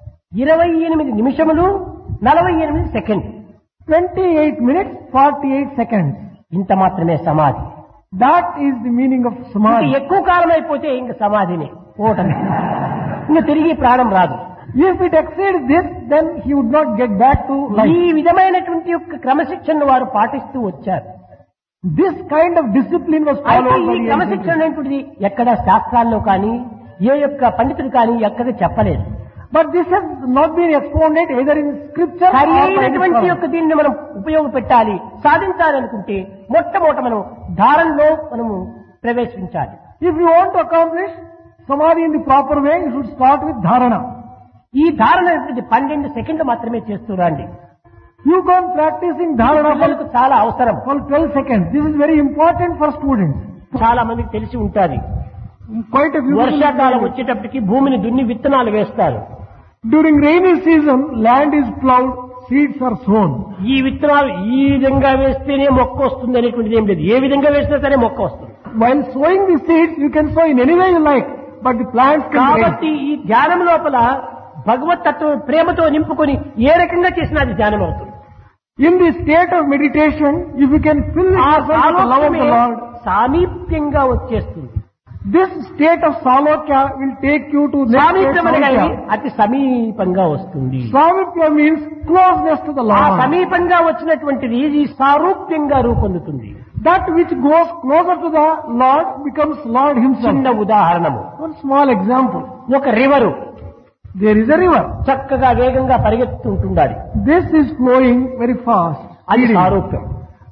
28 నిమిషములు 48 సెకండ్. 28 minutes 48 seconds. ఇంత మాత్రమే సమాధి. That is the meaning of ఇంకా samadhi. ఎక్కువ కాలం అయిపోతే ఇంక సమాధినే పోవటం. ఇంకా తిరిగి ప్రాణం రాదు. If it exceeds this, then he would not get back to ఈ life. విధమైనటువంటి యొక్క క్రమశిక్షణను వారు పాటిస్తూ వచ్చారు. This kind of discipline was అయితే followed by ఈ the క్రమశిక్షణ ancient. అనేటువంటిది ఎక్కడ శాస్త్రాల్లో కానీ ఏ యొక్క పండితుడు కానీ ఎక్కడ చెప్పలేదు. But this has not been expounded either in scripture or by any సరైనటువంటి scholar. యొక్క దీన్ని మనం ఉపయోగపెట్టాలి, సాధించాలనుకుంటే మొట్టమొదట మనం ధారణలో మనము ప్రవేశించాలి. If you want to accomplish samadhi in the proper way, you should start with dharana. ఈ ధారణ అనేది 12 సెకండ్లు మాత్రమే చేస్తురండి. You go on practicing dharana పిల్లలకు చాలా అవసరం. for 12 seconds. This is very important for students. చాలా మందికి తెలిసి ఉంటుంది. Quite a few people వర్షాకాలం know. వచ్చేటప్పటికి భూమిని దున్ని విత్తనాలు వేస్తారు. During rainy season, land is plowed, seeds are sown. ఈ విత్తనాలు ఈ విధంగా వేస్తేనే మొక్క వస్తుంది అనేటువంటిది ఏం లేదు. ఏ విధంగా వేసినా సరే మొక్క వస్తుంది. While sowing the seeds, you can sow in any way you like, but the plants can raise. కాబట్టి ఈ ధ్యానం లోపల భగవత్ తత్వం ప్రేమతో నింపుకొని ఏ రకంగా చేసినా అది ధ్యానం అవుతుంది. In the state of meditation, if you can fill ఆ yourself with the love of the Lord, సామీప్యంగా వచ్చేస్తుంది. this state of salokya will take you to next state సామీప్యం అనగా salokya. అతి సమీపంగా వస్తుంది. Samipya means closeness to the ఆ Lord. సమీపంగా వచ్చినటువంటిది ఇది సారూప్యంగా రూపొందుతుంది. That which goes closer to the Lord becomes Lord Himself. చిన్న ఉదాహరణము, One small example. ఒక river There is a river. చక్కగా వేగంగా పరిగెత్తుంటుండాలి. This is flowing very fast. అది Leading. సారూప్యం.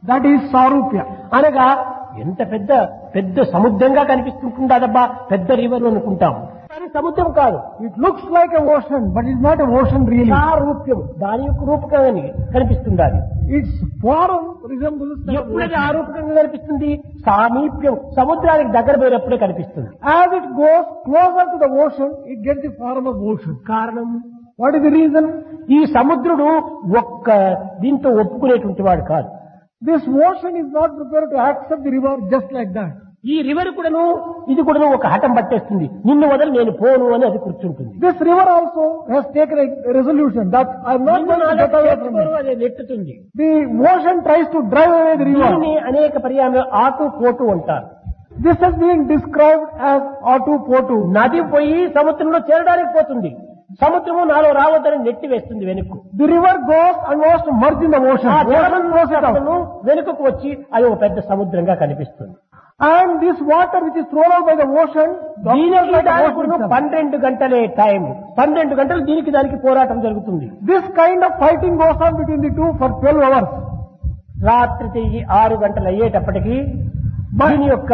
That is Sarupya. అనగా ఎంత పెద్ద పెద్ద సముద్రంగా కనిపిస్తుంటుందబ్బా పెద్ద రివర్ అనుకుంటాం, కానీ సముద్రం కాదు. It looks like an ocean, but it's not an ocean really. సారూప్యం దాని యొక్క రూపకంగా కనిపిస్తుంది. Its form resembles the ఎప్పుడైతే ocean. ఆ రూపకంగా కనిపిస్తుంది, సామీప్యం సముద్రానికి దగ్గర పోయినప్పుడే కనిపిస్తుంది. As it goes closer to the ocean, it gets the form of ocean. కారణం What is the reason? ఈ సముద్రుడు ఒక్క దీంతో ఒప్పుకునేటువంటి వాడు కాదు. This ocean is not prepared to accept the river just like that. ఈ రివర్ కూడాను ఇది కూడాను ఒక హఠం పట్టేస్తుంది, నిన్ను వదలు నేను పోను అని అది కూర్చుంటుంది. This river also has taken a resolution that I am not going to get away from it. అది నెట్టుతుంది. The ocean tries to drive away the river. దీనిని అనేక పర్యాయంలో ఆటు పోటు అంటారు. This has been described as atu potu. నది పోయి సముద్రంలో చేరడానికి పోతుంది, సముద్రము నాలో రావద్దని నెట్టి వేస్తుంది వెనుక్కు. The river goes and wants to merge in the ocean. ఆ Ocean throws it out. జలము వెనుకకు వచ్చి అది ఒక పెద్ద సముద్రంగా కనిపిస్తుంది. And this water which is thrown out by the ocean, దీనికి like the దానికి ocean itself. 12 గంటలే టైం, 12 గంటలు దీనికి దానికి పోరాటం జరుగుతుంది. This kind of fighting goes on between the two for 12 hours. రాత్రి తిరిగి 6 గంటలు అయ్యేటప్పటికీ దీని యొక్క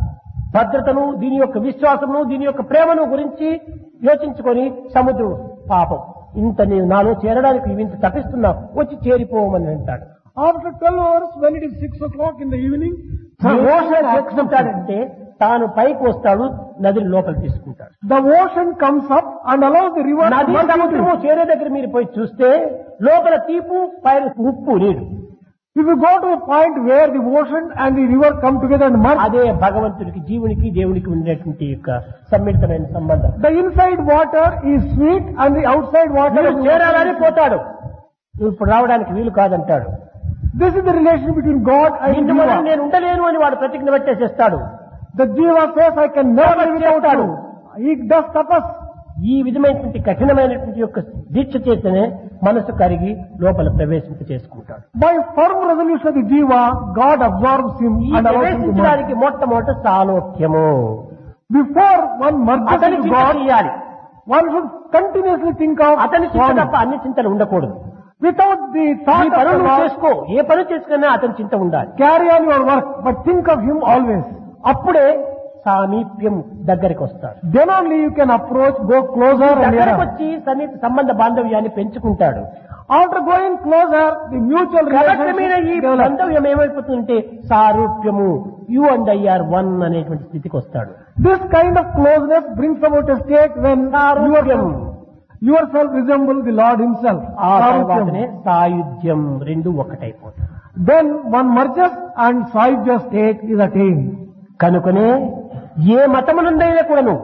భద్రతను, దీని యొక్క విశ్వాసమును, దీని యొక్క ప్రేమను గురించి యోచించుకొని సముద్రం పాపం ఇంత నీవు నాలో చేరడానికి ఇంత తప్పిస్తున్నావు, వచ్చి చేరిపోవమని అంటాడు. After 12 hours, when it is 6 o'clock in the evening, the ocean చెప్తుంటాడంటే తాను పైకి వస్తాడు, నదిని లోపల తీసుకుంటాడు. the ocean comes up and allows the river to నది merge into సముద్రము it. చేరే దగ్గర మీరు పోయి చూస్తే లోపల తీపు పైన ఉప్పు నీరు. If you go to a point where the ocean and the river come together and merge, అదే భగవంతుడికి జీవునికి దేవునికి ఉండేటువంటి యొక్క సమ్మిళితమైన సంబంధం. the inside water is sweet and the outside water మీరు is చేరాలని పోతాడు, నువ్వు ఇప్పుడు రావడానికి వీలు కాదంటాడు. This is the relation between God and ఇంటి మొదలు Jiva. నేను ఉండలేను అని వాడు ప్రతిజ్ఞ పెట్టేసేస్తాడు. The Jiva says, I can never live without you. He does tapas. ఈ విధమైనటువంటి కఠినమైనటువంటి యొక్క దీక్ష చేస్తేనే మనసు కరిగి లోపల ప్రవేశింప చేసుకుంటాడు. By firm resolution of the Jiva, God absorbs him ఈ and allows him to merge. ప్రవేశించడానికి మొట్టమొదట సాలోక్యము Before one merges అతని into చింత God, చేయాలి. one should continuously think of అతని చింత Swami. తప్ప అన్ని చింతలు ఉండకూడదు. Without the ఈ thought of పనులు the Lord, చేసుకో, ఏ పని చేసుకున్నా అతని చింత ఉండాలి. carry on your work, but think of him always. అప్పుడే సామీప్యం దగ్గరికి వస్తాడు. Then only you can approach, go closer and దగ్గరకు nearer. వచ్చి సన్నిహిత సంబంధ బాంధవ్యాన్ని పెంచుకుంటాడు. After going closer, the mutual క్రమక్రమేణ ఈ relationship develops. బాంధవ్యం ఏమైపోతుందంటే సారూప్యము, you and I are one అనేటువంటి స్థితికి వస్తాడు. This kind of closeness brings about a state when సారూప్యం yourself resemble the Lord himself. ఆ తర్వాతనే సాయుధ్యం, రెండు ఒకటైపోతాయి. Then one merges and Sahyajya state is attained. కనుకనే ఏ మతమునందైనా కూడాను,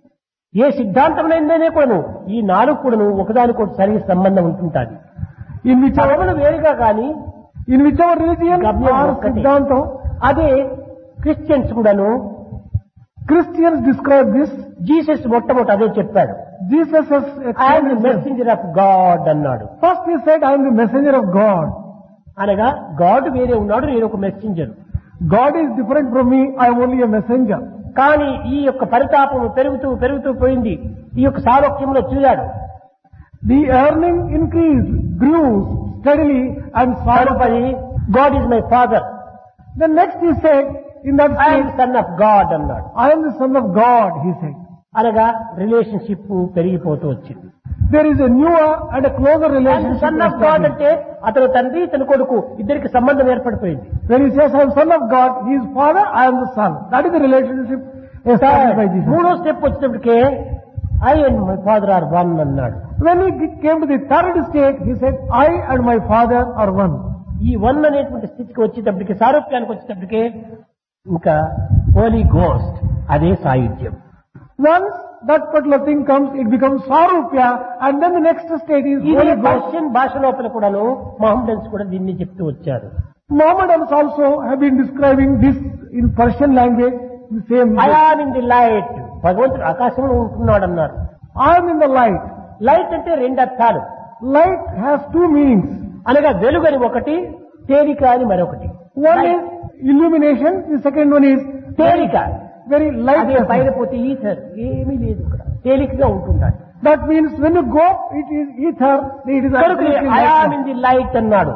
ఏ సిద్ధాంతమునందైనా కూడాను ఈ నాలుగు కూడాను ఒకదానికొకటి సరి సంబంధం ఉంటుంటాది. In whichever, మతములు వేరుగా కానీ religion గమ్యం or ఒక్కటే. Siddhantam, అదే క్రిస్టియన్స్ కూడాను Christians describe this. జీసస్ మొట్టమొదటి అదే చెప్పాడు. Jesus has I am the explained himself. Messenger of God అన్నాడు. First he said, I am the messenger of God. అనగా గాడ్ వేరే ఉన్నాడు, నేను ఒక messenger. God is different from me, I am only a messenger. కానీ ఈ యొక్క పరితాపం పెరుగుతూ పెరుగుతూ పోయింది. ఈ యొక్క సాలోక్యంలో చూడాడు. The earning increased, grew steadily and తదుపరి God is my father, Then next he said, in that I am state, son of God అన్నాడు. I am the son of God, he said. అనగా రిలేషన్షిప్ పెరిగిపోతూ వచ్చింది. There is a newer and a closer relationship. Son of God అంటే అతను తండ్రి, తన కొడుకు ఇద్దరికి సంబంధం ఏర్పడిపోయింది. When he says, I am son of God, he is father, I am the son. That is the relationship established by Jesus. మూడో step వచ్చేటప్పటికే I and my father are one అన్నాడు. When he came to the third state, he said, I and my father are one. ఈ one అనేటువంటి స్థితికి వచ్చేటప్పటికి, సారూప్యానికి వచ్చేటప్పటికే ఇంకా హోలీ గోస్ట్, అదే సాయుధ్యం. Once that particular thing comes, it becomes Sarupya, and then the next state is ఇది Holy Ghost. పర్షియన్ భాష లోపల కూడాను మహమ్మదన్స్ కూడా దీన్ని చెప్తూ వచ్చారు. Mohammedans also have been describing this in Persian language, the same I way. Am in the light, భగవంతుడు ఆకాశంలో ఉంటున్నాడు అన్నారు. I am in the light. Light అంటే రెండు అర్థాలు. Light has two meanings. అనగా వెలుగని ఒకటి, తేలిక అని మరొకటి. One Light. is illumination, the second one is తేలిక, very అదే పైన light. పోతే ఈథర్, ఏమీ లేదు ఇక్కడ, తేలికగా ఉంటున్నాడు. That means when you go, it is ether, it is కనుక absolutely I am lightness. In the light అన్నాడు.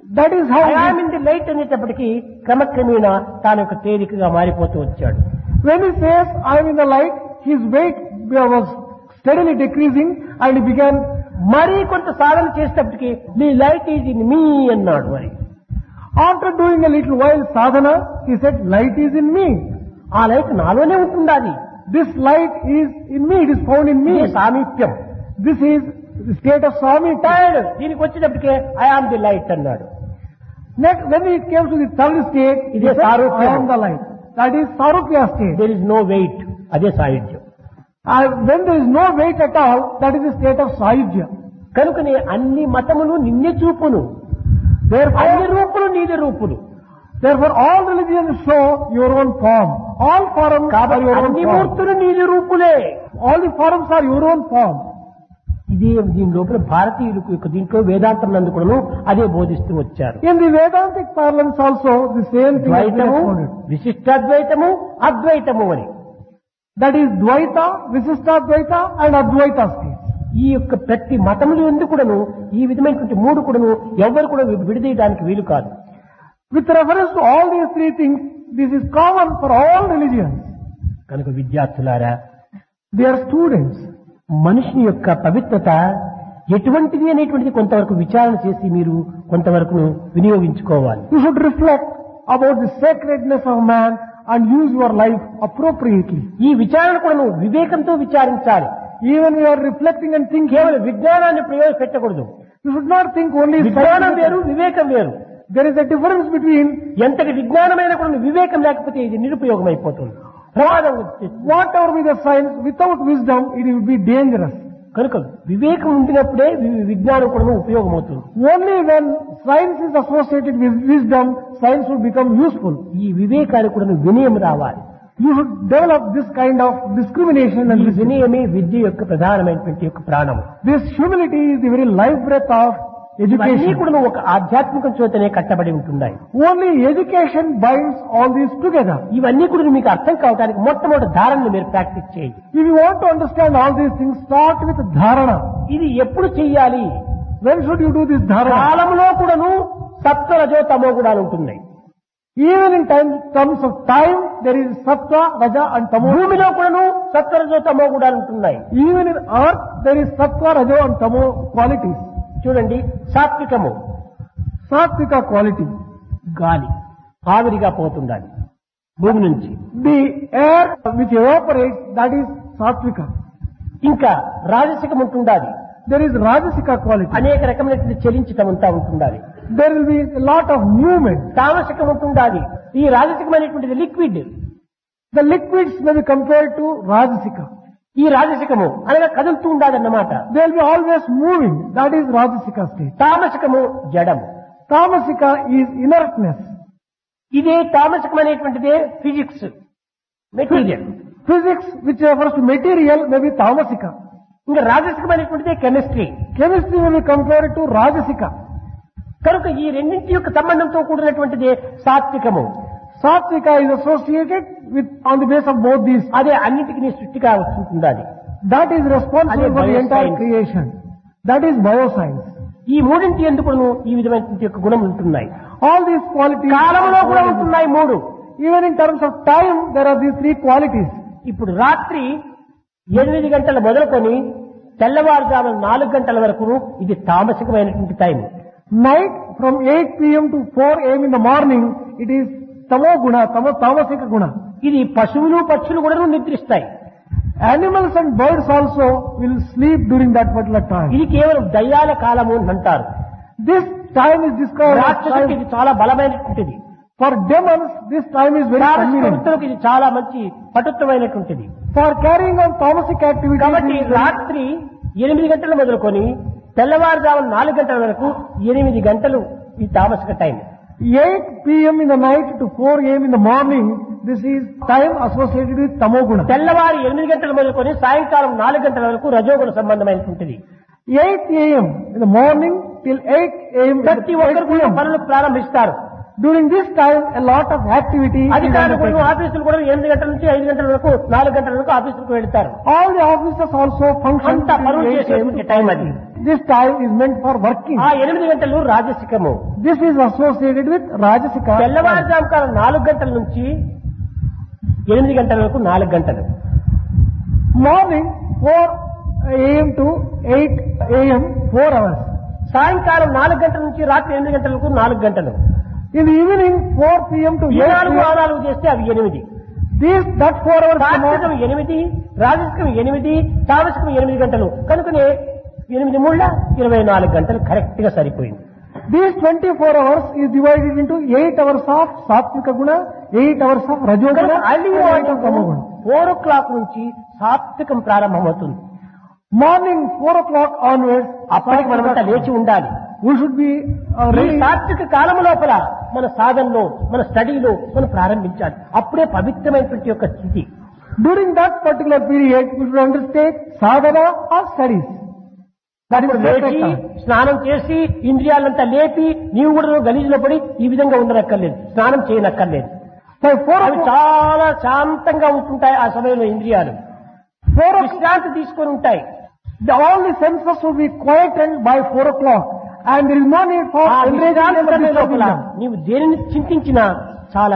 That is how I am in the light అనేటప్పటికీ క్రమక్రమేణా తాను ఒక తేలికగా మారిపోతూ వచ్చాడు. when he says, I am in the light, his weight was steadily decreasing and he began, మరీ కొంత సాధన చేసేటప్పటికి నీ లైట్ ఈజ్ ఇన్ మీ అన్నాడు. మరి after doing a little while sadhana, he said, light is in me. ఆ light నాలోనే ఉంటుండాలి. This light is in me, it is found in me. ఇది సామీప్యం. This is the state of samita. దీనికి వచ్చేటప్పటికే I am the light అన్నాడు. Next, when it came to the third state, he It is said, sarupya. I am the light. That is sarupya state. There is no weight, అదే సాయుధ్యం. When there is no weight at all, that is the state of sayujya. కనుకనే అన్ని మతములు నిన్నే చూపును, అన్ని రూపులు నీది రూపులు. Therefore, all religions show your own form. All forms are your own అన్ని form. మూర్తులు నీది రూపులే. All the forms are your own form. ఇదే దీని లోపల భారతీయులకు యొక్క దీంట్లో వేదాంతం నందు కూడాను అదే బోధిస్తూ వచ్చారు. In the Vedantic parlance also, the same thing is ద్వైతము, expounded. విశిష్టాద్వైతము, అద్వైతము అని. That is Dvaita, Visishtadvaita and Advaita states. ఈ యొక్క ప్రతి మతములు ఎందుకు కూడాను ఈ విధమైనటువంటి మూడు కూడాను ఎవరు కూడా విడదీయడానికి వీలు కాదు. With reference to all these three things, this is common for all religions. కనుక విద్యార్థులారా, They are students. మనిషిని యొక్క పవిత్రత ఎటువంటిది అనేటువంటిది కొంతవరకు విచారణ చేసి మీరు కొంతవరకు వినియోగించుకోవాలి. You should reflect about the sacredness of man and use your life appropriately. ఈ విచారణ కూడా నువ్వు వివేకంతో విచారించాలి. Even you are reflecting and thinking, కేవలం విజ్ఞానాన్ని ప్రయోజపెట్టకూడదు. you should not think only విజ్ఞానం science. వేరు, వివేకం వేరు. There is a difference between ఎంతటి విజ్ఞానమైన కూడా వివేకం లేకపోతే ఇది నిరుపయోగం అయిపోతుంది, ప్రమాదం వచ్చేస్తుంది. whatever be the science, without wisdom, it will be dangerous. కనుక వివేకం ఉండినప్పుడే విజ్ఞానం కూడా ఉపయోగమవుతుంది. Only when science is associated with wisdom, science will become useful. ఈ వివేకానికి కూడా వినయం రావాలి. You should develop this kind of discrimination and ఈ wisdom. వినయమే విద్య యొక్క ప్రధానమైనటువంటి యొక్క ప్రాణం. This humility is the very life breath of ఇవన్నీ education. కూడా ఒక ఆధ్యాత్మిక చేతనే కట్టబడి ఉంటున్నాయి. Only education binds all these together. ఇవన్నీ కూడా మీకు అర్థం కావడానికి మొట్టమొదటి ధారణను మీరు ప్రాక్టీస్ చేయండి. If you want to understand all these things, start with dharana. ఇది ఎప్పుడు చెయ్యాలి? When should you do this dharana? కాలంలో కూడాను సత్వ రజో తమో గుణాలు ఉంటున్నాయి. Even in terms of time, there is sattva, raja and tamo. భూమిలో కూడాను సత్వ రజో తమో గుణాలు ఉంటున్నాయి. Even in earth, there is sattva, raja and tamo qualities. చూడండి, సాత్వికము Sattvika quality. గాలి ఆవిరిగా పోతుండాలి భూమి నుంచి. The air which evaporates, that is sattvika. ఇంకా రాజసికం ఉంటుండాలి. There is rajasika quality. అనేక రకమైనటువంటి చలించటం అంతా ఉంటుండాలి. There will be a lot of movement. తామసికం ఉంటుండాలి. ఈ రాజసికమైనటువంటిది liquid. The liquids may be compared to rajasika. ఈ రాజసికము అనగా కదులుతూ ఉండాలన్నమాట. They will be always moving. That is rajasika state. తామసికము జడము. Tamasika is inertness. ఇదే తామసికం అనేటువంటిదే physics, material. Physics, which refers to material, may be tamasika. ఇంకా రాజసికం అనేటువంటిదే chemistry. Chemistry may be compared to rajasika. కనుక ఈ రెండింటి యొక్క సంబంధంతో కూడినటువంటిదే సాత్వికము. Sattvika is associated with, on the base of both these. అదే అన్నిటికీ సృష్టిగా వస్తుండాలి. That is responsible Ade for the entire bioscience. creation. That is bioscience. ఈ మూడింటి ఎందుకు ఈ విధమైనటువంటి యొక్క గుణం ఉంటున్నాయి. All these qualities. కాలంలో కూడా ఉంటున్నాయి మూడు. Even in terms of time, there are these three qualities. ఇప్పుడు రాత్రి 8 గంటలు మొదలుకొని తెల్లవారుజామున 4 గంటల వరకు ఇది తామసికమైనటువంటి time. Night from 8 p.m. to 4 a.m. in the morning, it is tamo guna, tamasika guna. ఇది పశువులు పక్షులు కూడా నిద్రిస్తాయి. Animals and birds also will sleep during that particular time. ఇది కేవలం దయ్యాల కాలము అని అంటారు. This time is described as రాక్షసులకు time. ఇది చాలా బలమైనటువంటిది. For demons, this time is very convenient. రాక్షసులకు ఇది చాలా మంచి పటుత్వమైనటువంటిది. For carrying on tamasic activities, కాబట్టి it is very- రాత్రి 8 గంటలు మొదలుకొని తెల్లవారుజామున 4 గంటల వరకు 8 గంటలు ఈ తామసిక time. 8 p.m. in the night to 4 a.m. in the morning, this is time associated with tamoguna. తెల్లవారి 8 గంటలు మొదలుకొని సాయంకాలం 4 గంటల వరకు రజోగుణ సంబంధమైనటువంటిది. 8 a.m. in the morning till 8 a.m. ప్రతి ఒక్కరు కూడా పనులు ప్రారంభిస్తారు. During this time, a lot of activity is అధికారులు కూడా undertaken. ఆఫీసులు కూడా 8 గంటల నుంచి 5 గంటల వరకు 4 గంటల వరకు ఆఫీసులకు వెళ్తారు. All the officers also function అంతా పనులు between 8 చేసేటువంటి to టైం 5. అది. This time is meant for working. ఆ 8 గంటలు రాజసికము. This is associated with Rajasika. తెల్లవారుజాము కాలం 4 గంటల నుంచి 8 గంటల వరకు 4 గంటలు. Morning 4 a.m. to 8 a.m. 4 hours. సాయంకాలం 4 గంటల నుంచి రాత్రి 8 గంటల వరకు 4 గంటలు. In the evening 4 p.m. to 8 4 p.m. ఆనాలు చేస్తే అవి 8. That 4 hours సాత్వికం 8, రాజసికం 8, తామసికం 8 గంటలు. కనుకనే 8 మూళ్ళ 24 గంటలు కరెక్ట్ గా సరిపోయింది. These 24 hours is divided into 8 hours of Satvika Guna, 8 hours of Rajoguna, early and 8 of Tamoguna. 4 o'clock నుంచి సాత్వికం ప్రారంభమవుతుంది. Morning 4 o'clock onwards, అప్పటికి మనమంతా లేచి ఉండాలి. we should be ఈ ready. సాత్విక కాలం లోపల మన సాధనలో, మన స్టడీలో మనం ప్రారంభించాలి. అప్పుడే పవిత్రమైనటువంటి యొక్క స్థితి. During that particular period, we should undertake sadhana or studies. That is లేచి perfect time. స్నానం చేసి ఇంద్రియాలంతా లేపి నీవు కూడా గలీజులో పడి ఈ విధంగా ఉండనక్కర్లేదు, స్నానం చేయనక్కర్లేదు. By 4 అవి o'clock, చాలా శాంతంగా ఉంటుంటాయి ఆ సమయంలో ఇంద్రియాలు 4 o'clock, విశ్రాంతి తీసుకొని ఉంటాయి. all the senses will be quietened by 4 o'clock, and there is no need for ఆ enraging విశ్రాంతి and సమయం disturbing లోపల them. నీవు దేనిని చింతించినా చాలా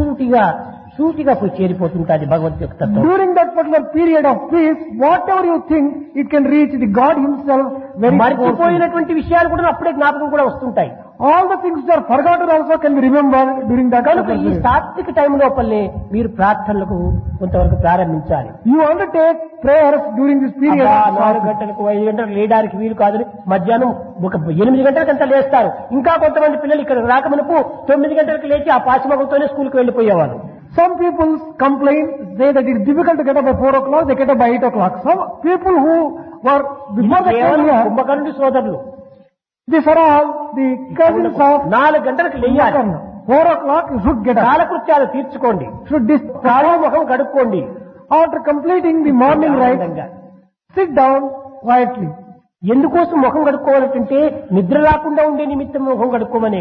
సూటిగా పోయి చేరిపోతుంటాది భగవంతు యొక్క తత్వం. During that particular period of peace, whatever you think, it can reach the God Himself very forcefully. మర్చిపోయినటువంటి విషయాలు కూడా అప్పుడే జ్ఞాపకం కూడా వస్తుంటాయి. All the things that are forgotten also can be remembered during that కనుక particular ఈ period. సాత్విక time లోపలనే మీరు ప్రార్థనలకు కొంతవరకు ప్రారంభించాలి. You undertake prayers during this period. అబ్బా, of 4 fasting. గంటలకు 5 గంటలకు లేయడానికి వీలు కాదని మధ్యాహ్నం ఒక 8 గంటలకంతా లేస్తారు. ఇంకా కొంతమంది పిల్లలు ఇక్కడ రాకమునుపు 9 గంటలకు లేచి ఆ పాచిమగంతోనే స్కూల్కి వెళ్లిపోయేవారు. Some people complain, say that it is difficult to get up by 4 o'clock, they get up by 8 o'clock. Some people who were before the time here, కుంభకర్ణుడి సోదరులు these are all the cousins of 4 గంటలకు లేయాలి. Kumbhakarna. 4 o'clock you should get up. కాలకృత్యాలు తీర్చుకోండి, Should కాలు ముఖం కడుక్కోండి. after completing the morning rite, ఆనందంగా. sit down quietly. ఎందుకోసం ముఖం కడుక్కోవాలంటే నిద్ర రాకుండా ఉండే నిమిత్తం ముఖం కడుక్కోమని.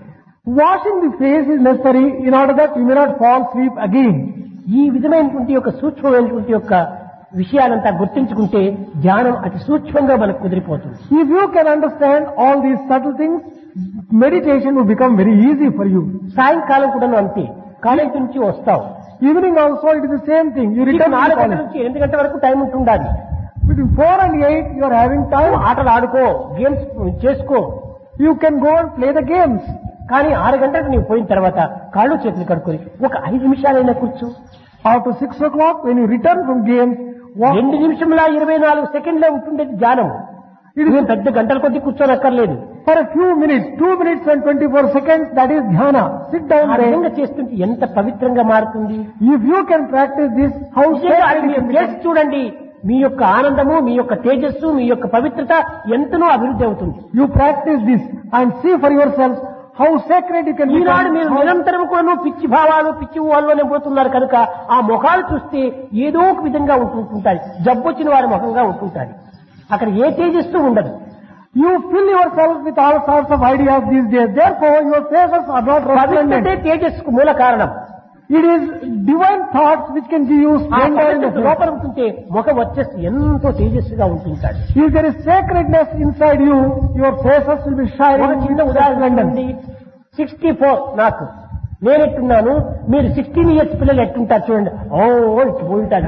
Washing the face is necessary in order that you may not fall asleep again. ఈ విధమైనటువంటి యొక్క సూక్ష్మమైనటువంటి యొక్క విషయాలంతా గుర్తించుకుంటే ధ్యానం అతి సూక్ష్మంగా మనకు కుదిరిపోతుంది. If you can understand all these subtle things, meditation will become very easy for you. సాయంకాలం కూడా అంతే. కాలేజీ నుంచి వస్తావు, Evening also it is the same thing. You return to 4 the గంటల college. నుంచి 8 గంటల వరకు టైం ఉంటుండాలి. Between 4 and 8 you are having time. ఆటలు ఆడుకో, గేమ్స్ చేసుకో. You can go and play the games. కానీ 6 గంటలకు నీవు పోయిన తర్వాత కాళ్ళు చేతులు కడుక్కొని ఒక 5 నిమిషాలైనా కూర్చో. After 6 o'clock when you return from games, walk. 2 నిమిషముల 24 సెకండ్లే ఉంటుండేది ధ్యానం. ఇది పెద్ద గంటల కొద్ది కూర్చోనక్కర్లేదు. For a few minutes, 2 minutes and 24 seconds, that is dhyana. Sit down ఆ there. విధంగా చేస్తుంటే ఎంత పవిత్రంగా మారుతుంది. If you can practice this, how నిజంగా అది sacred it మీరు can చేసి become. చూడండి, మీ యొక్క ఆనందము, మీ యొక్క తేజస్సు, మీ యొక్క పవిత్రత ఎంతనో అభివృద్ధి అవుతుంది. You practice this and see for yourself how sacred you can Eenadu become. మీరు నిరంతరం కూడా పిచ్చి భావాలు, పిచ్చి ఊహల్లోనే పోతున్నారు కనుక ఆ ముఖాలు చూస్తే ఏదో ఒక విధంగా ఉంటుంటాయి. జబ్బొచ్చిన వారి ముఖంగా ఉంటుంటాయి. అక్కడ ఏ తేజస్సు ఉండదు. You fill yourself with all sorts of ideas these days. Therefore, your faces are not పవిత్రతే resplendent. తేజస్సుకు మూల కారణం. It is divine thoughts which can give you ఆ splendor in the పవిత్రత face. లోపల ఉంటుంటే ముఖం వచ్చేసి ఎంతో తేజస్సుగా ఉంటుంటాడు. If there is sacredness inside you, your faces will be ఒక shining చిన్న with ఉదాహరణ splendor. ఉంది. 64 నాకు, నేను ఎట్టున్నాను, మీరు 16 years పిల్లలు ఎట్టుంటారు చూడండి. ఇట్టు పోయింటారు.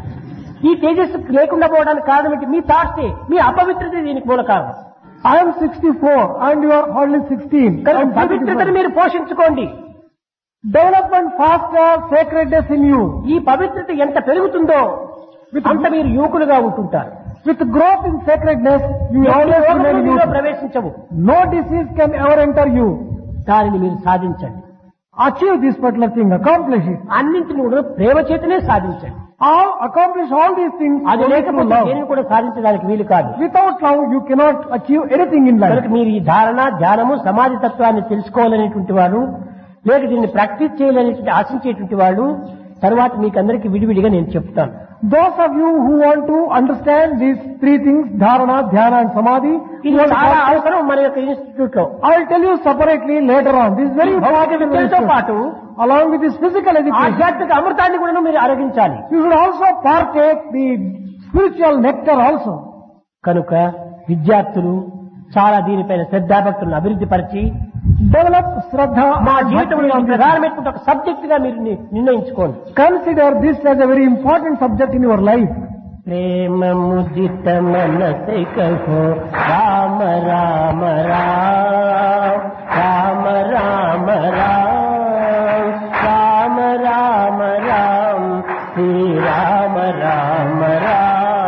ఈ తేజస్సు లేకుండా పోవడానికి కారణం ఏంటి? మీ థాట్సే, మీ అపవిత్రత దీనికి మూల కారణం. I am 64 and you are only 16. కనుక And పవిత్రతను మీరు పోషించుకోండి. development faster sacredness in you. ఈ పవిత్రత ఎంత పెరుగుతుందో అంత మీరు యువకులుగా ఉంటుంటారు. With growth in sacredness, you A always రోగములు remain మీలో youthful. ప్రవేశించవు. No disease can ever enter you. దానిని మీరు సాధించండి. Achieve this particular thing, accomplish it. అన్నింటిని కూడా ప్రేమ చేతనే సాధించండి. Accomplish all these things అది only through లేకపోతే love. దేనిని కూడా సాధించడానికి వీలు కాదు. Without love, you cannot achieve anything in life. కనుక మీరు ఈ ధారణ, ధ్యానము, సమాధి తత్వాన్ని తెలుసుకోవాలనేటువంటి వాడు, లేక దీన్ని ప్రాక్టీస్ చేయాలనేటువంటి ఆశించేటువంటి వాడు, తర్వాత మీకందరికీ విడివిడిగా నేను చెప్తాను. Those of you who want to understand these three things, dharana, dhyana and samadhi, ఇది చాలా అవసరం మన యొక్క ఇన్స్టిట్యూట్ లో. I'll tell you separately later on. This is very important. విద్యలతో పాటు Along with this physical education, ఆధ్యాత్మిక అమృతాన్ని కూడా మీరు ఆరగించాలి. you should also partake the spiritual nectar also. కనుక విద్యార్థులు చాలా దీనిపైన శ్రద్ధాభక్తులను అభివృద్ధి పరిచి Develop Shraddha. మా జీవితంలో ప్రధానమైనటువంటి ఒక సబ్జెక్ట్ గా మీరు నిర్ణయించుకోండి. Consider this as a very important subject in your life. ప్రేమ ముదిత మనసే కహో రామ రామ రామ రామ రామ రామ రామ రామ శ్రీ రామ రామ రామ.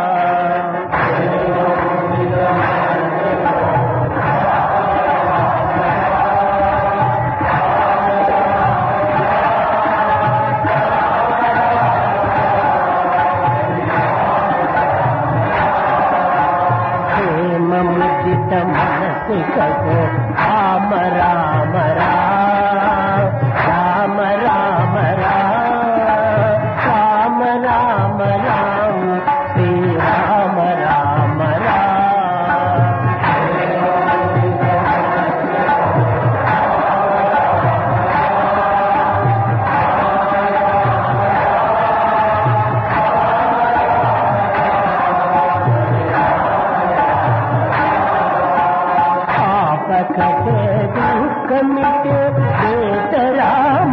మనసు కహో రామ రామ రామ రామ రామ రామ రామ శ్రీ రామ రామ కటే దుఃఖ మిటే దేత రామ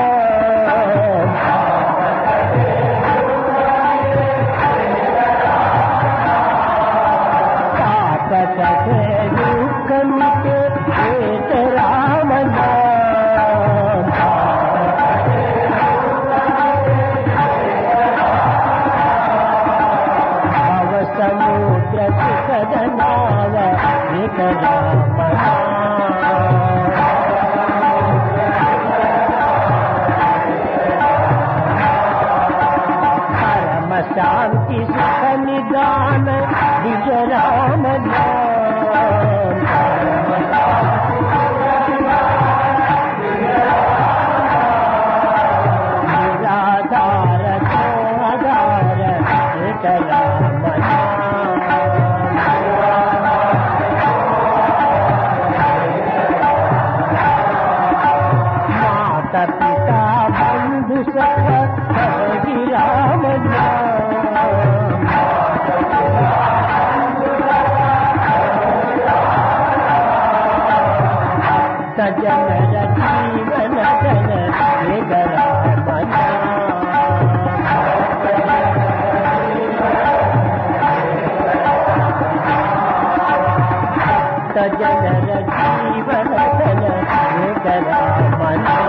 పాప కటే దుఃఖ మిటే దేత రామ భవ సముద్ర సుఖదనావ ఏక రామ శాంతి సుఖ నిదాన నిజ రామ నిరాధార ఆధార ఏక రామ మాత పితా బంధు సఖ హరి రామ సజన జీవన జన ఏక రామ సజన జీవన జన ఏక Rama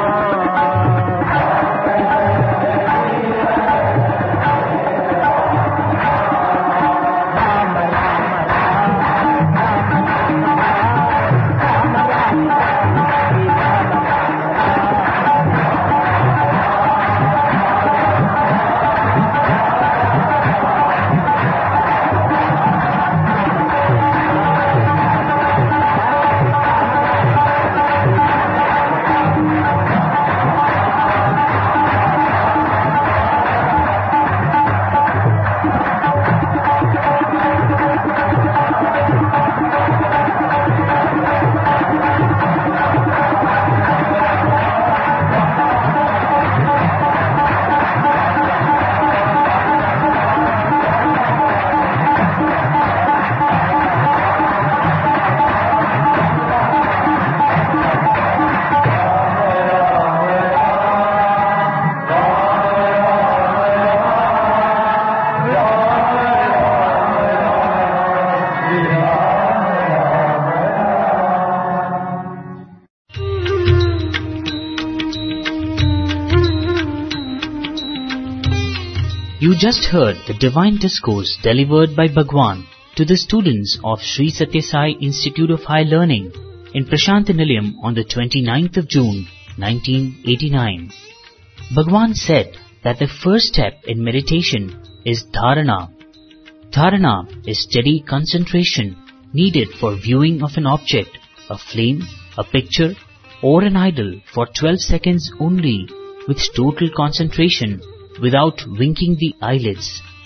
You just heard the divine discourse delivered by Bhagwan to the students of Sri Satya Sai Institute of High Learning in Prashantinilayam on the 29th of June, 1989. Bhagwan said that the first step in meditation is dharana. Dharana is steady concentration needed for viewing of an object, a flame, a picture, or an idol for 12 seconds only with total concentration without winking the eyelids.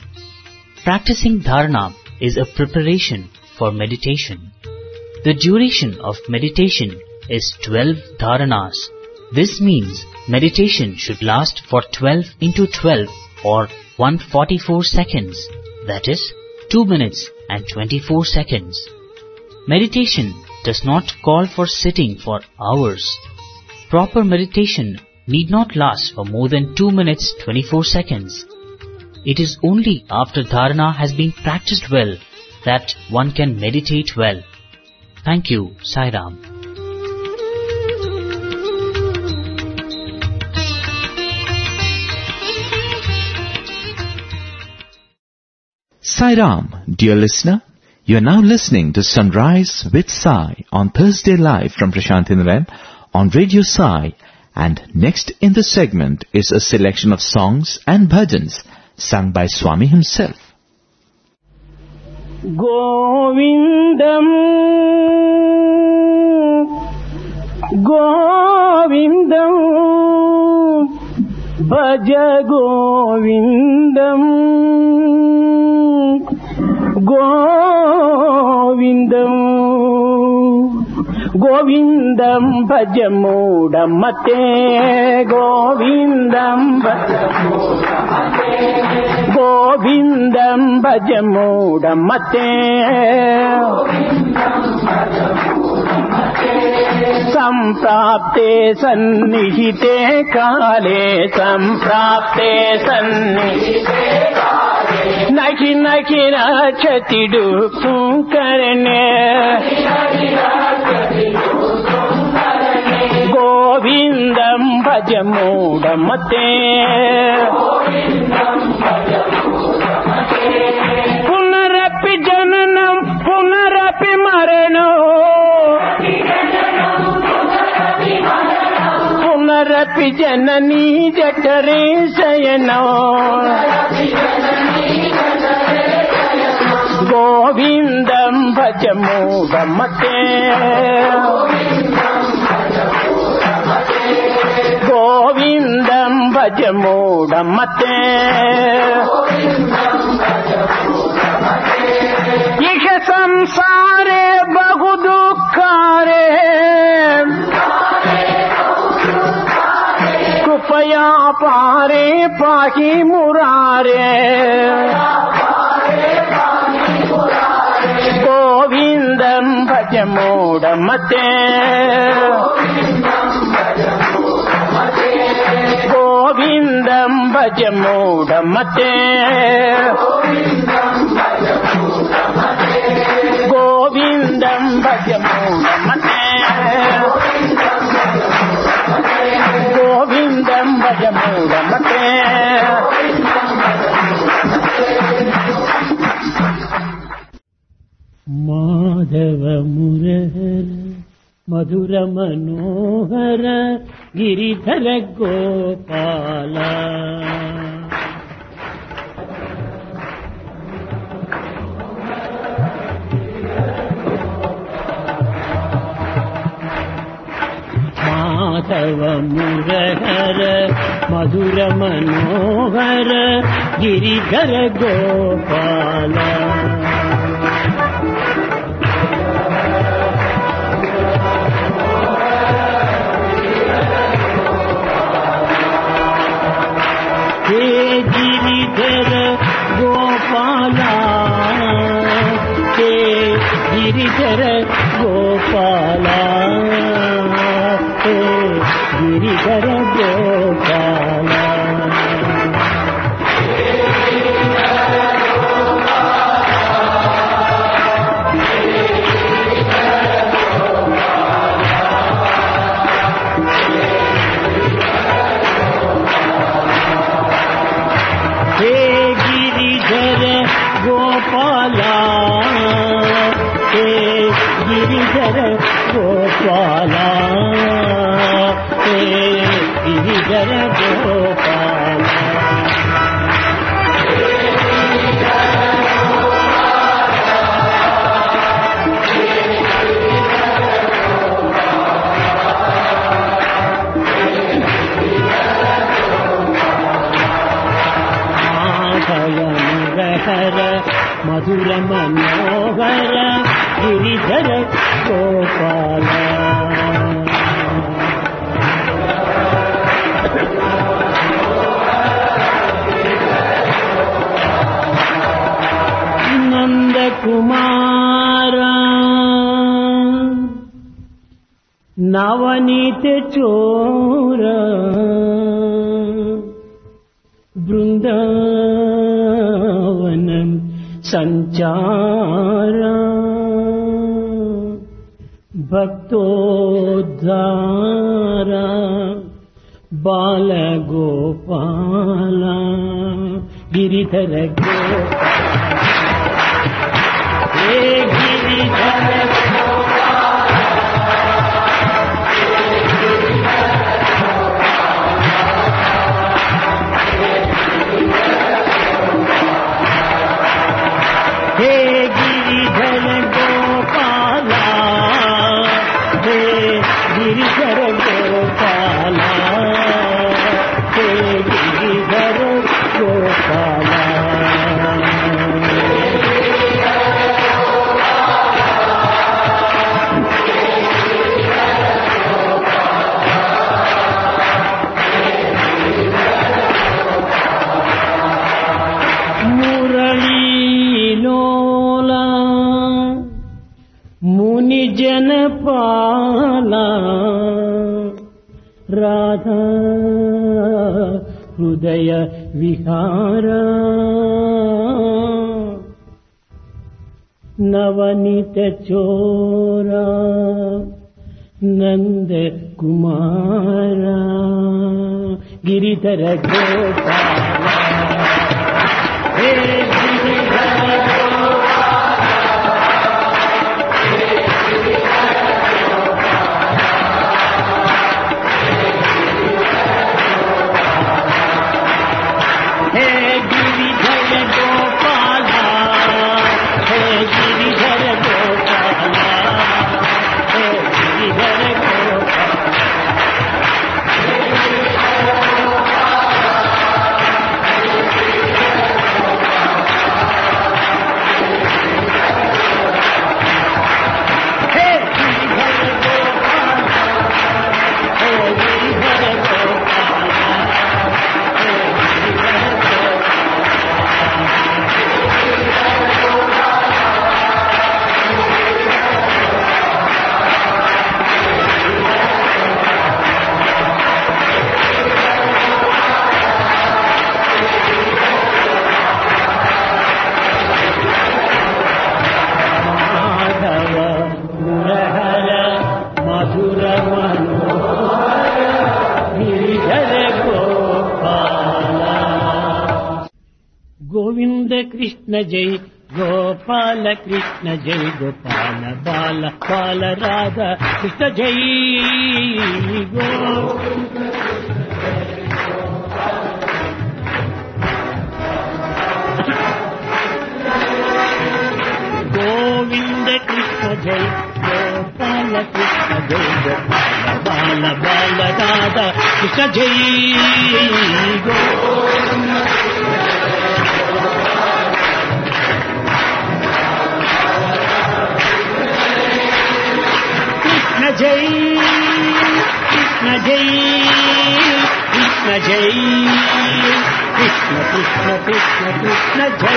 Practicing dharana is a preparation for meditation. The duration of meditation is 12 dharanas. This means meditation should last for 12 into 12 or 144 seconds, that is 2 minutes and 24 seconds. Meditation does not call for sitting for hours. Proper meditation need not last for more than 2 minutes 24 seconds. It is only after dharana has been practiced well that one can meditate well. Thank you, Sai Ram. Sai Ram, dear listener, you are now listening to Sunrise with Sai on Thursday live from Prashantinaram on Radio Sai, and next in the segment is a selection of songs and bhajans sung by Swami himself. Govindam Govindam Bhaja Govindam Govindam Govindam Bhaja Mudamate Govindam Govindam Bhaja Mudamate Samprapte sannihite kale Samprapte sannihite kale Naki naki rachati dukkum karne Govindam bhaja mudamate Punarapi jananam punarapi maranam Punarapi janani jatare sayanam Govindam bhaja mudamate Govindam bhaja mudamate Iha samsare bahu dukkare Krupaya pare pahi murare Govindam bhaja mudamate Govindam bhaja mudamate Govindam bhaja mudamate Govindam bhaja mudamate Madhava Murahara Madhura Manohara Giridhara Gopala Madhava Murahara Madhura Manohara Giridhara Gopala Giridhara Gopala Giridhara Gopala Giridhara Gopala Gopala, Giridhara Gopala, Giridhara Gopala. Madhava Murahara నవనీత చోర బృందావనం సంచార భక్తోద్ధార బాలగోపాల గిరిధర గోపాల హే గిరిధర हे गिरिधर गोपाला हे गिरिधर गोपाला हे गिरिधर गोपाला मुनि जनपाला राधा हृदय विहारा नवनीत चोरा नंद कुमारा गिरिधर गोपाला हे गिरिधर कृष्ण जय गोपाल कृष्ण जय गोपाल बाल बाल राधा कृष्ण जय गोविंद कृष्ण जय गोपाल कृष्ण जय गोपाल बाल बाल राधा कृष्ण जय जय कृष्ण जय कृष्ण जय कृष्ण कृष्ण कृष्ण कृष्ण जय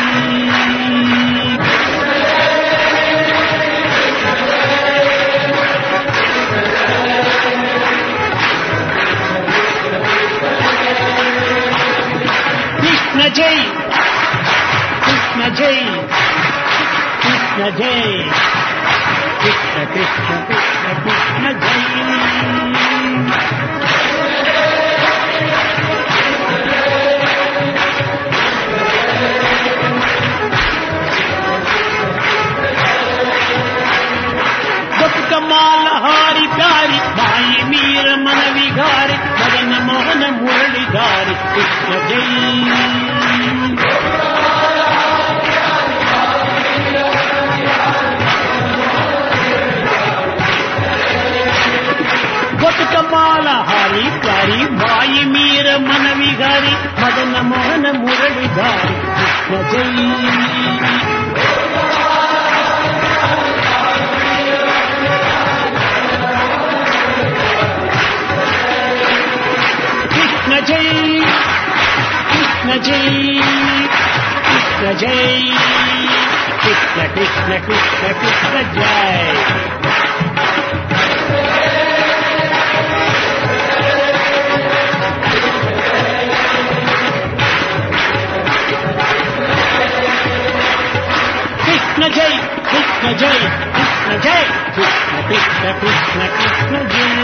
कृष्ण जय कृष्ण जय कृष्ण जय कृष्ण कृष्ण कृष्ण कृष्ण जय कमाल हारी प्यारी भाई मीर मन विहारी मदन मोहन मुरलीधारी कृष्ण जय कमाल हारी प्यारी भाई मीर मन विहारी मदन मोहन मुरलीधारी कृष्ण जय कृष्ण जय कृष्ण जय कृष्ण कृष्ण कृष्ण कृष्ण जय Krishna Krishna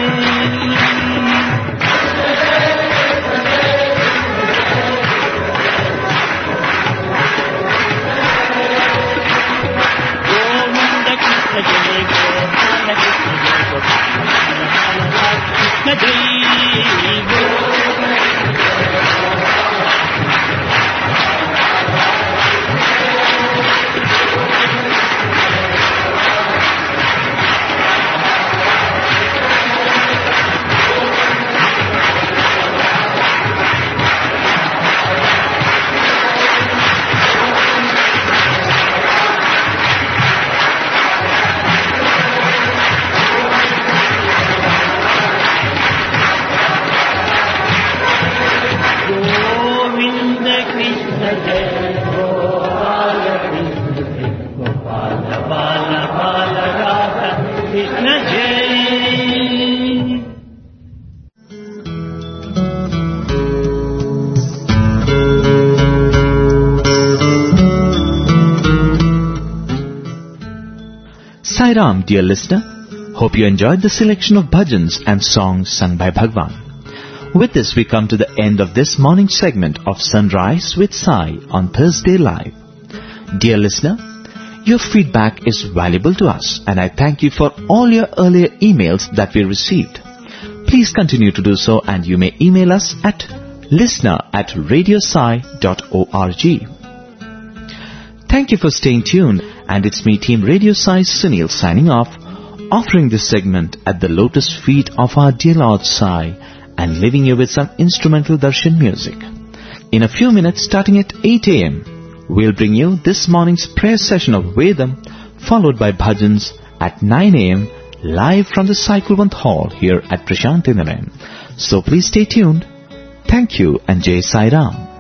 Sai Ram, dear listener. Hope you enjoyed the selection of bhajans and songs sung by Bhagwan. With this, we come to the end of this morning segment of Sunrise with Sai on Thursday Live. Dear listener, your feedback is valuable to us, and I thank you for all your earlier emails that we received. Please continue to do so, and you may email us at listener@radiosai.org. Thank you for staying tuned, and it's me, Team Radio Sai Sunil, signing off, offering this segment at the lotus feet of our dear Lord Sai, and leaving you with some instrumental darshan music. In a few minutes, starting at 8 a.m., we'll bring you this morning's prayer session of Vedam, followed by bhajans at 9 a.m., live from the Sai Kulwant Hall here at Prashanthi Nilayam. So please stay tuned. Thank you, and Jai Sai Ram.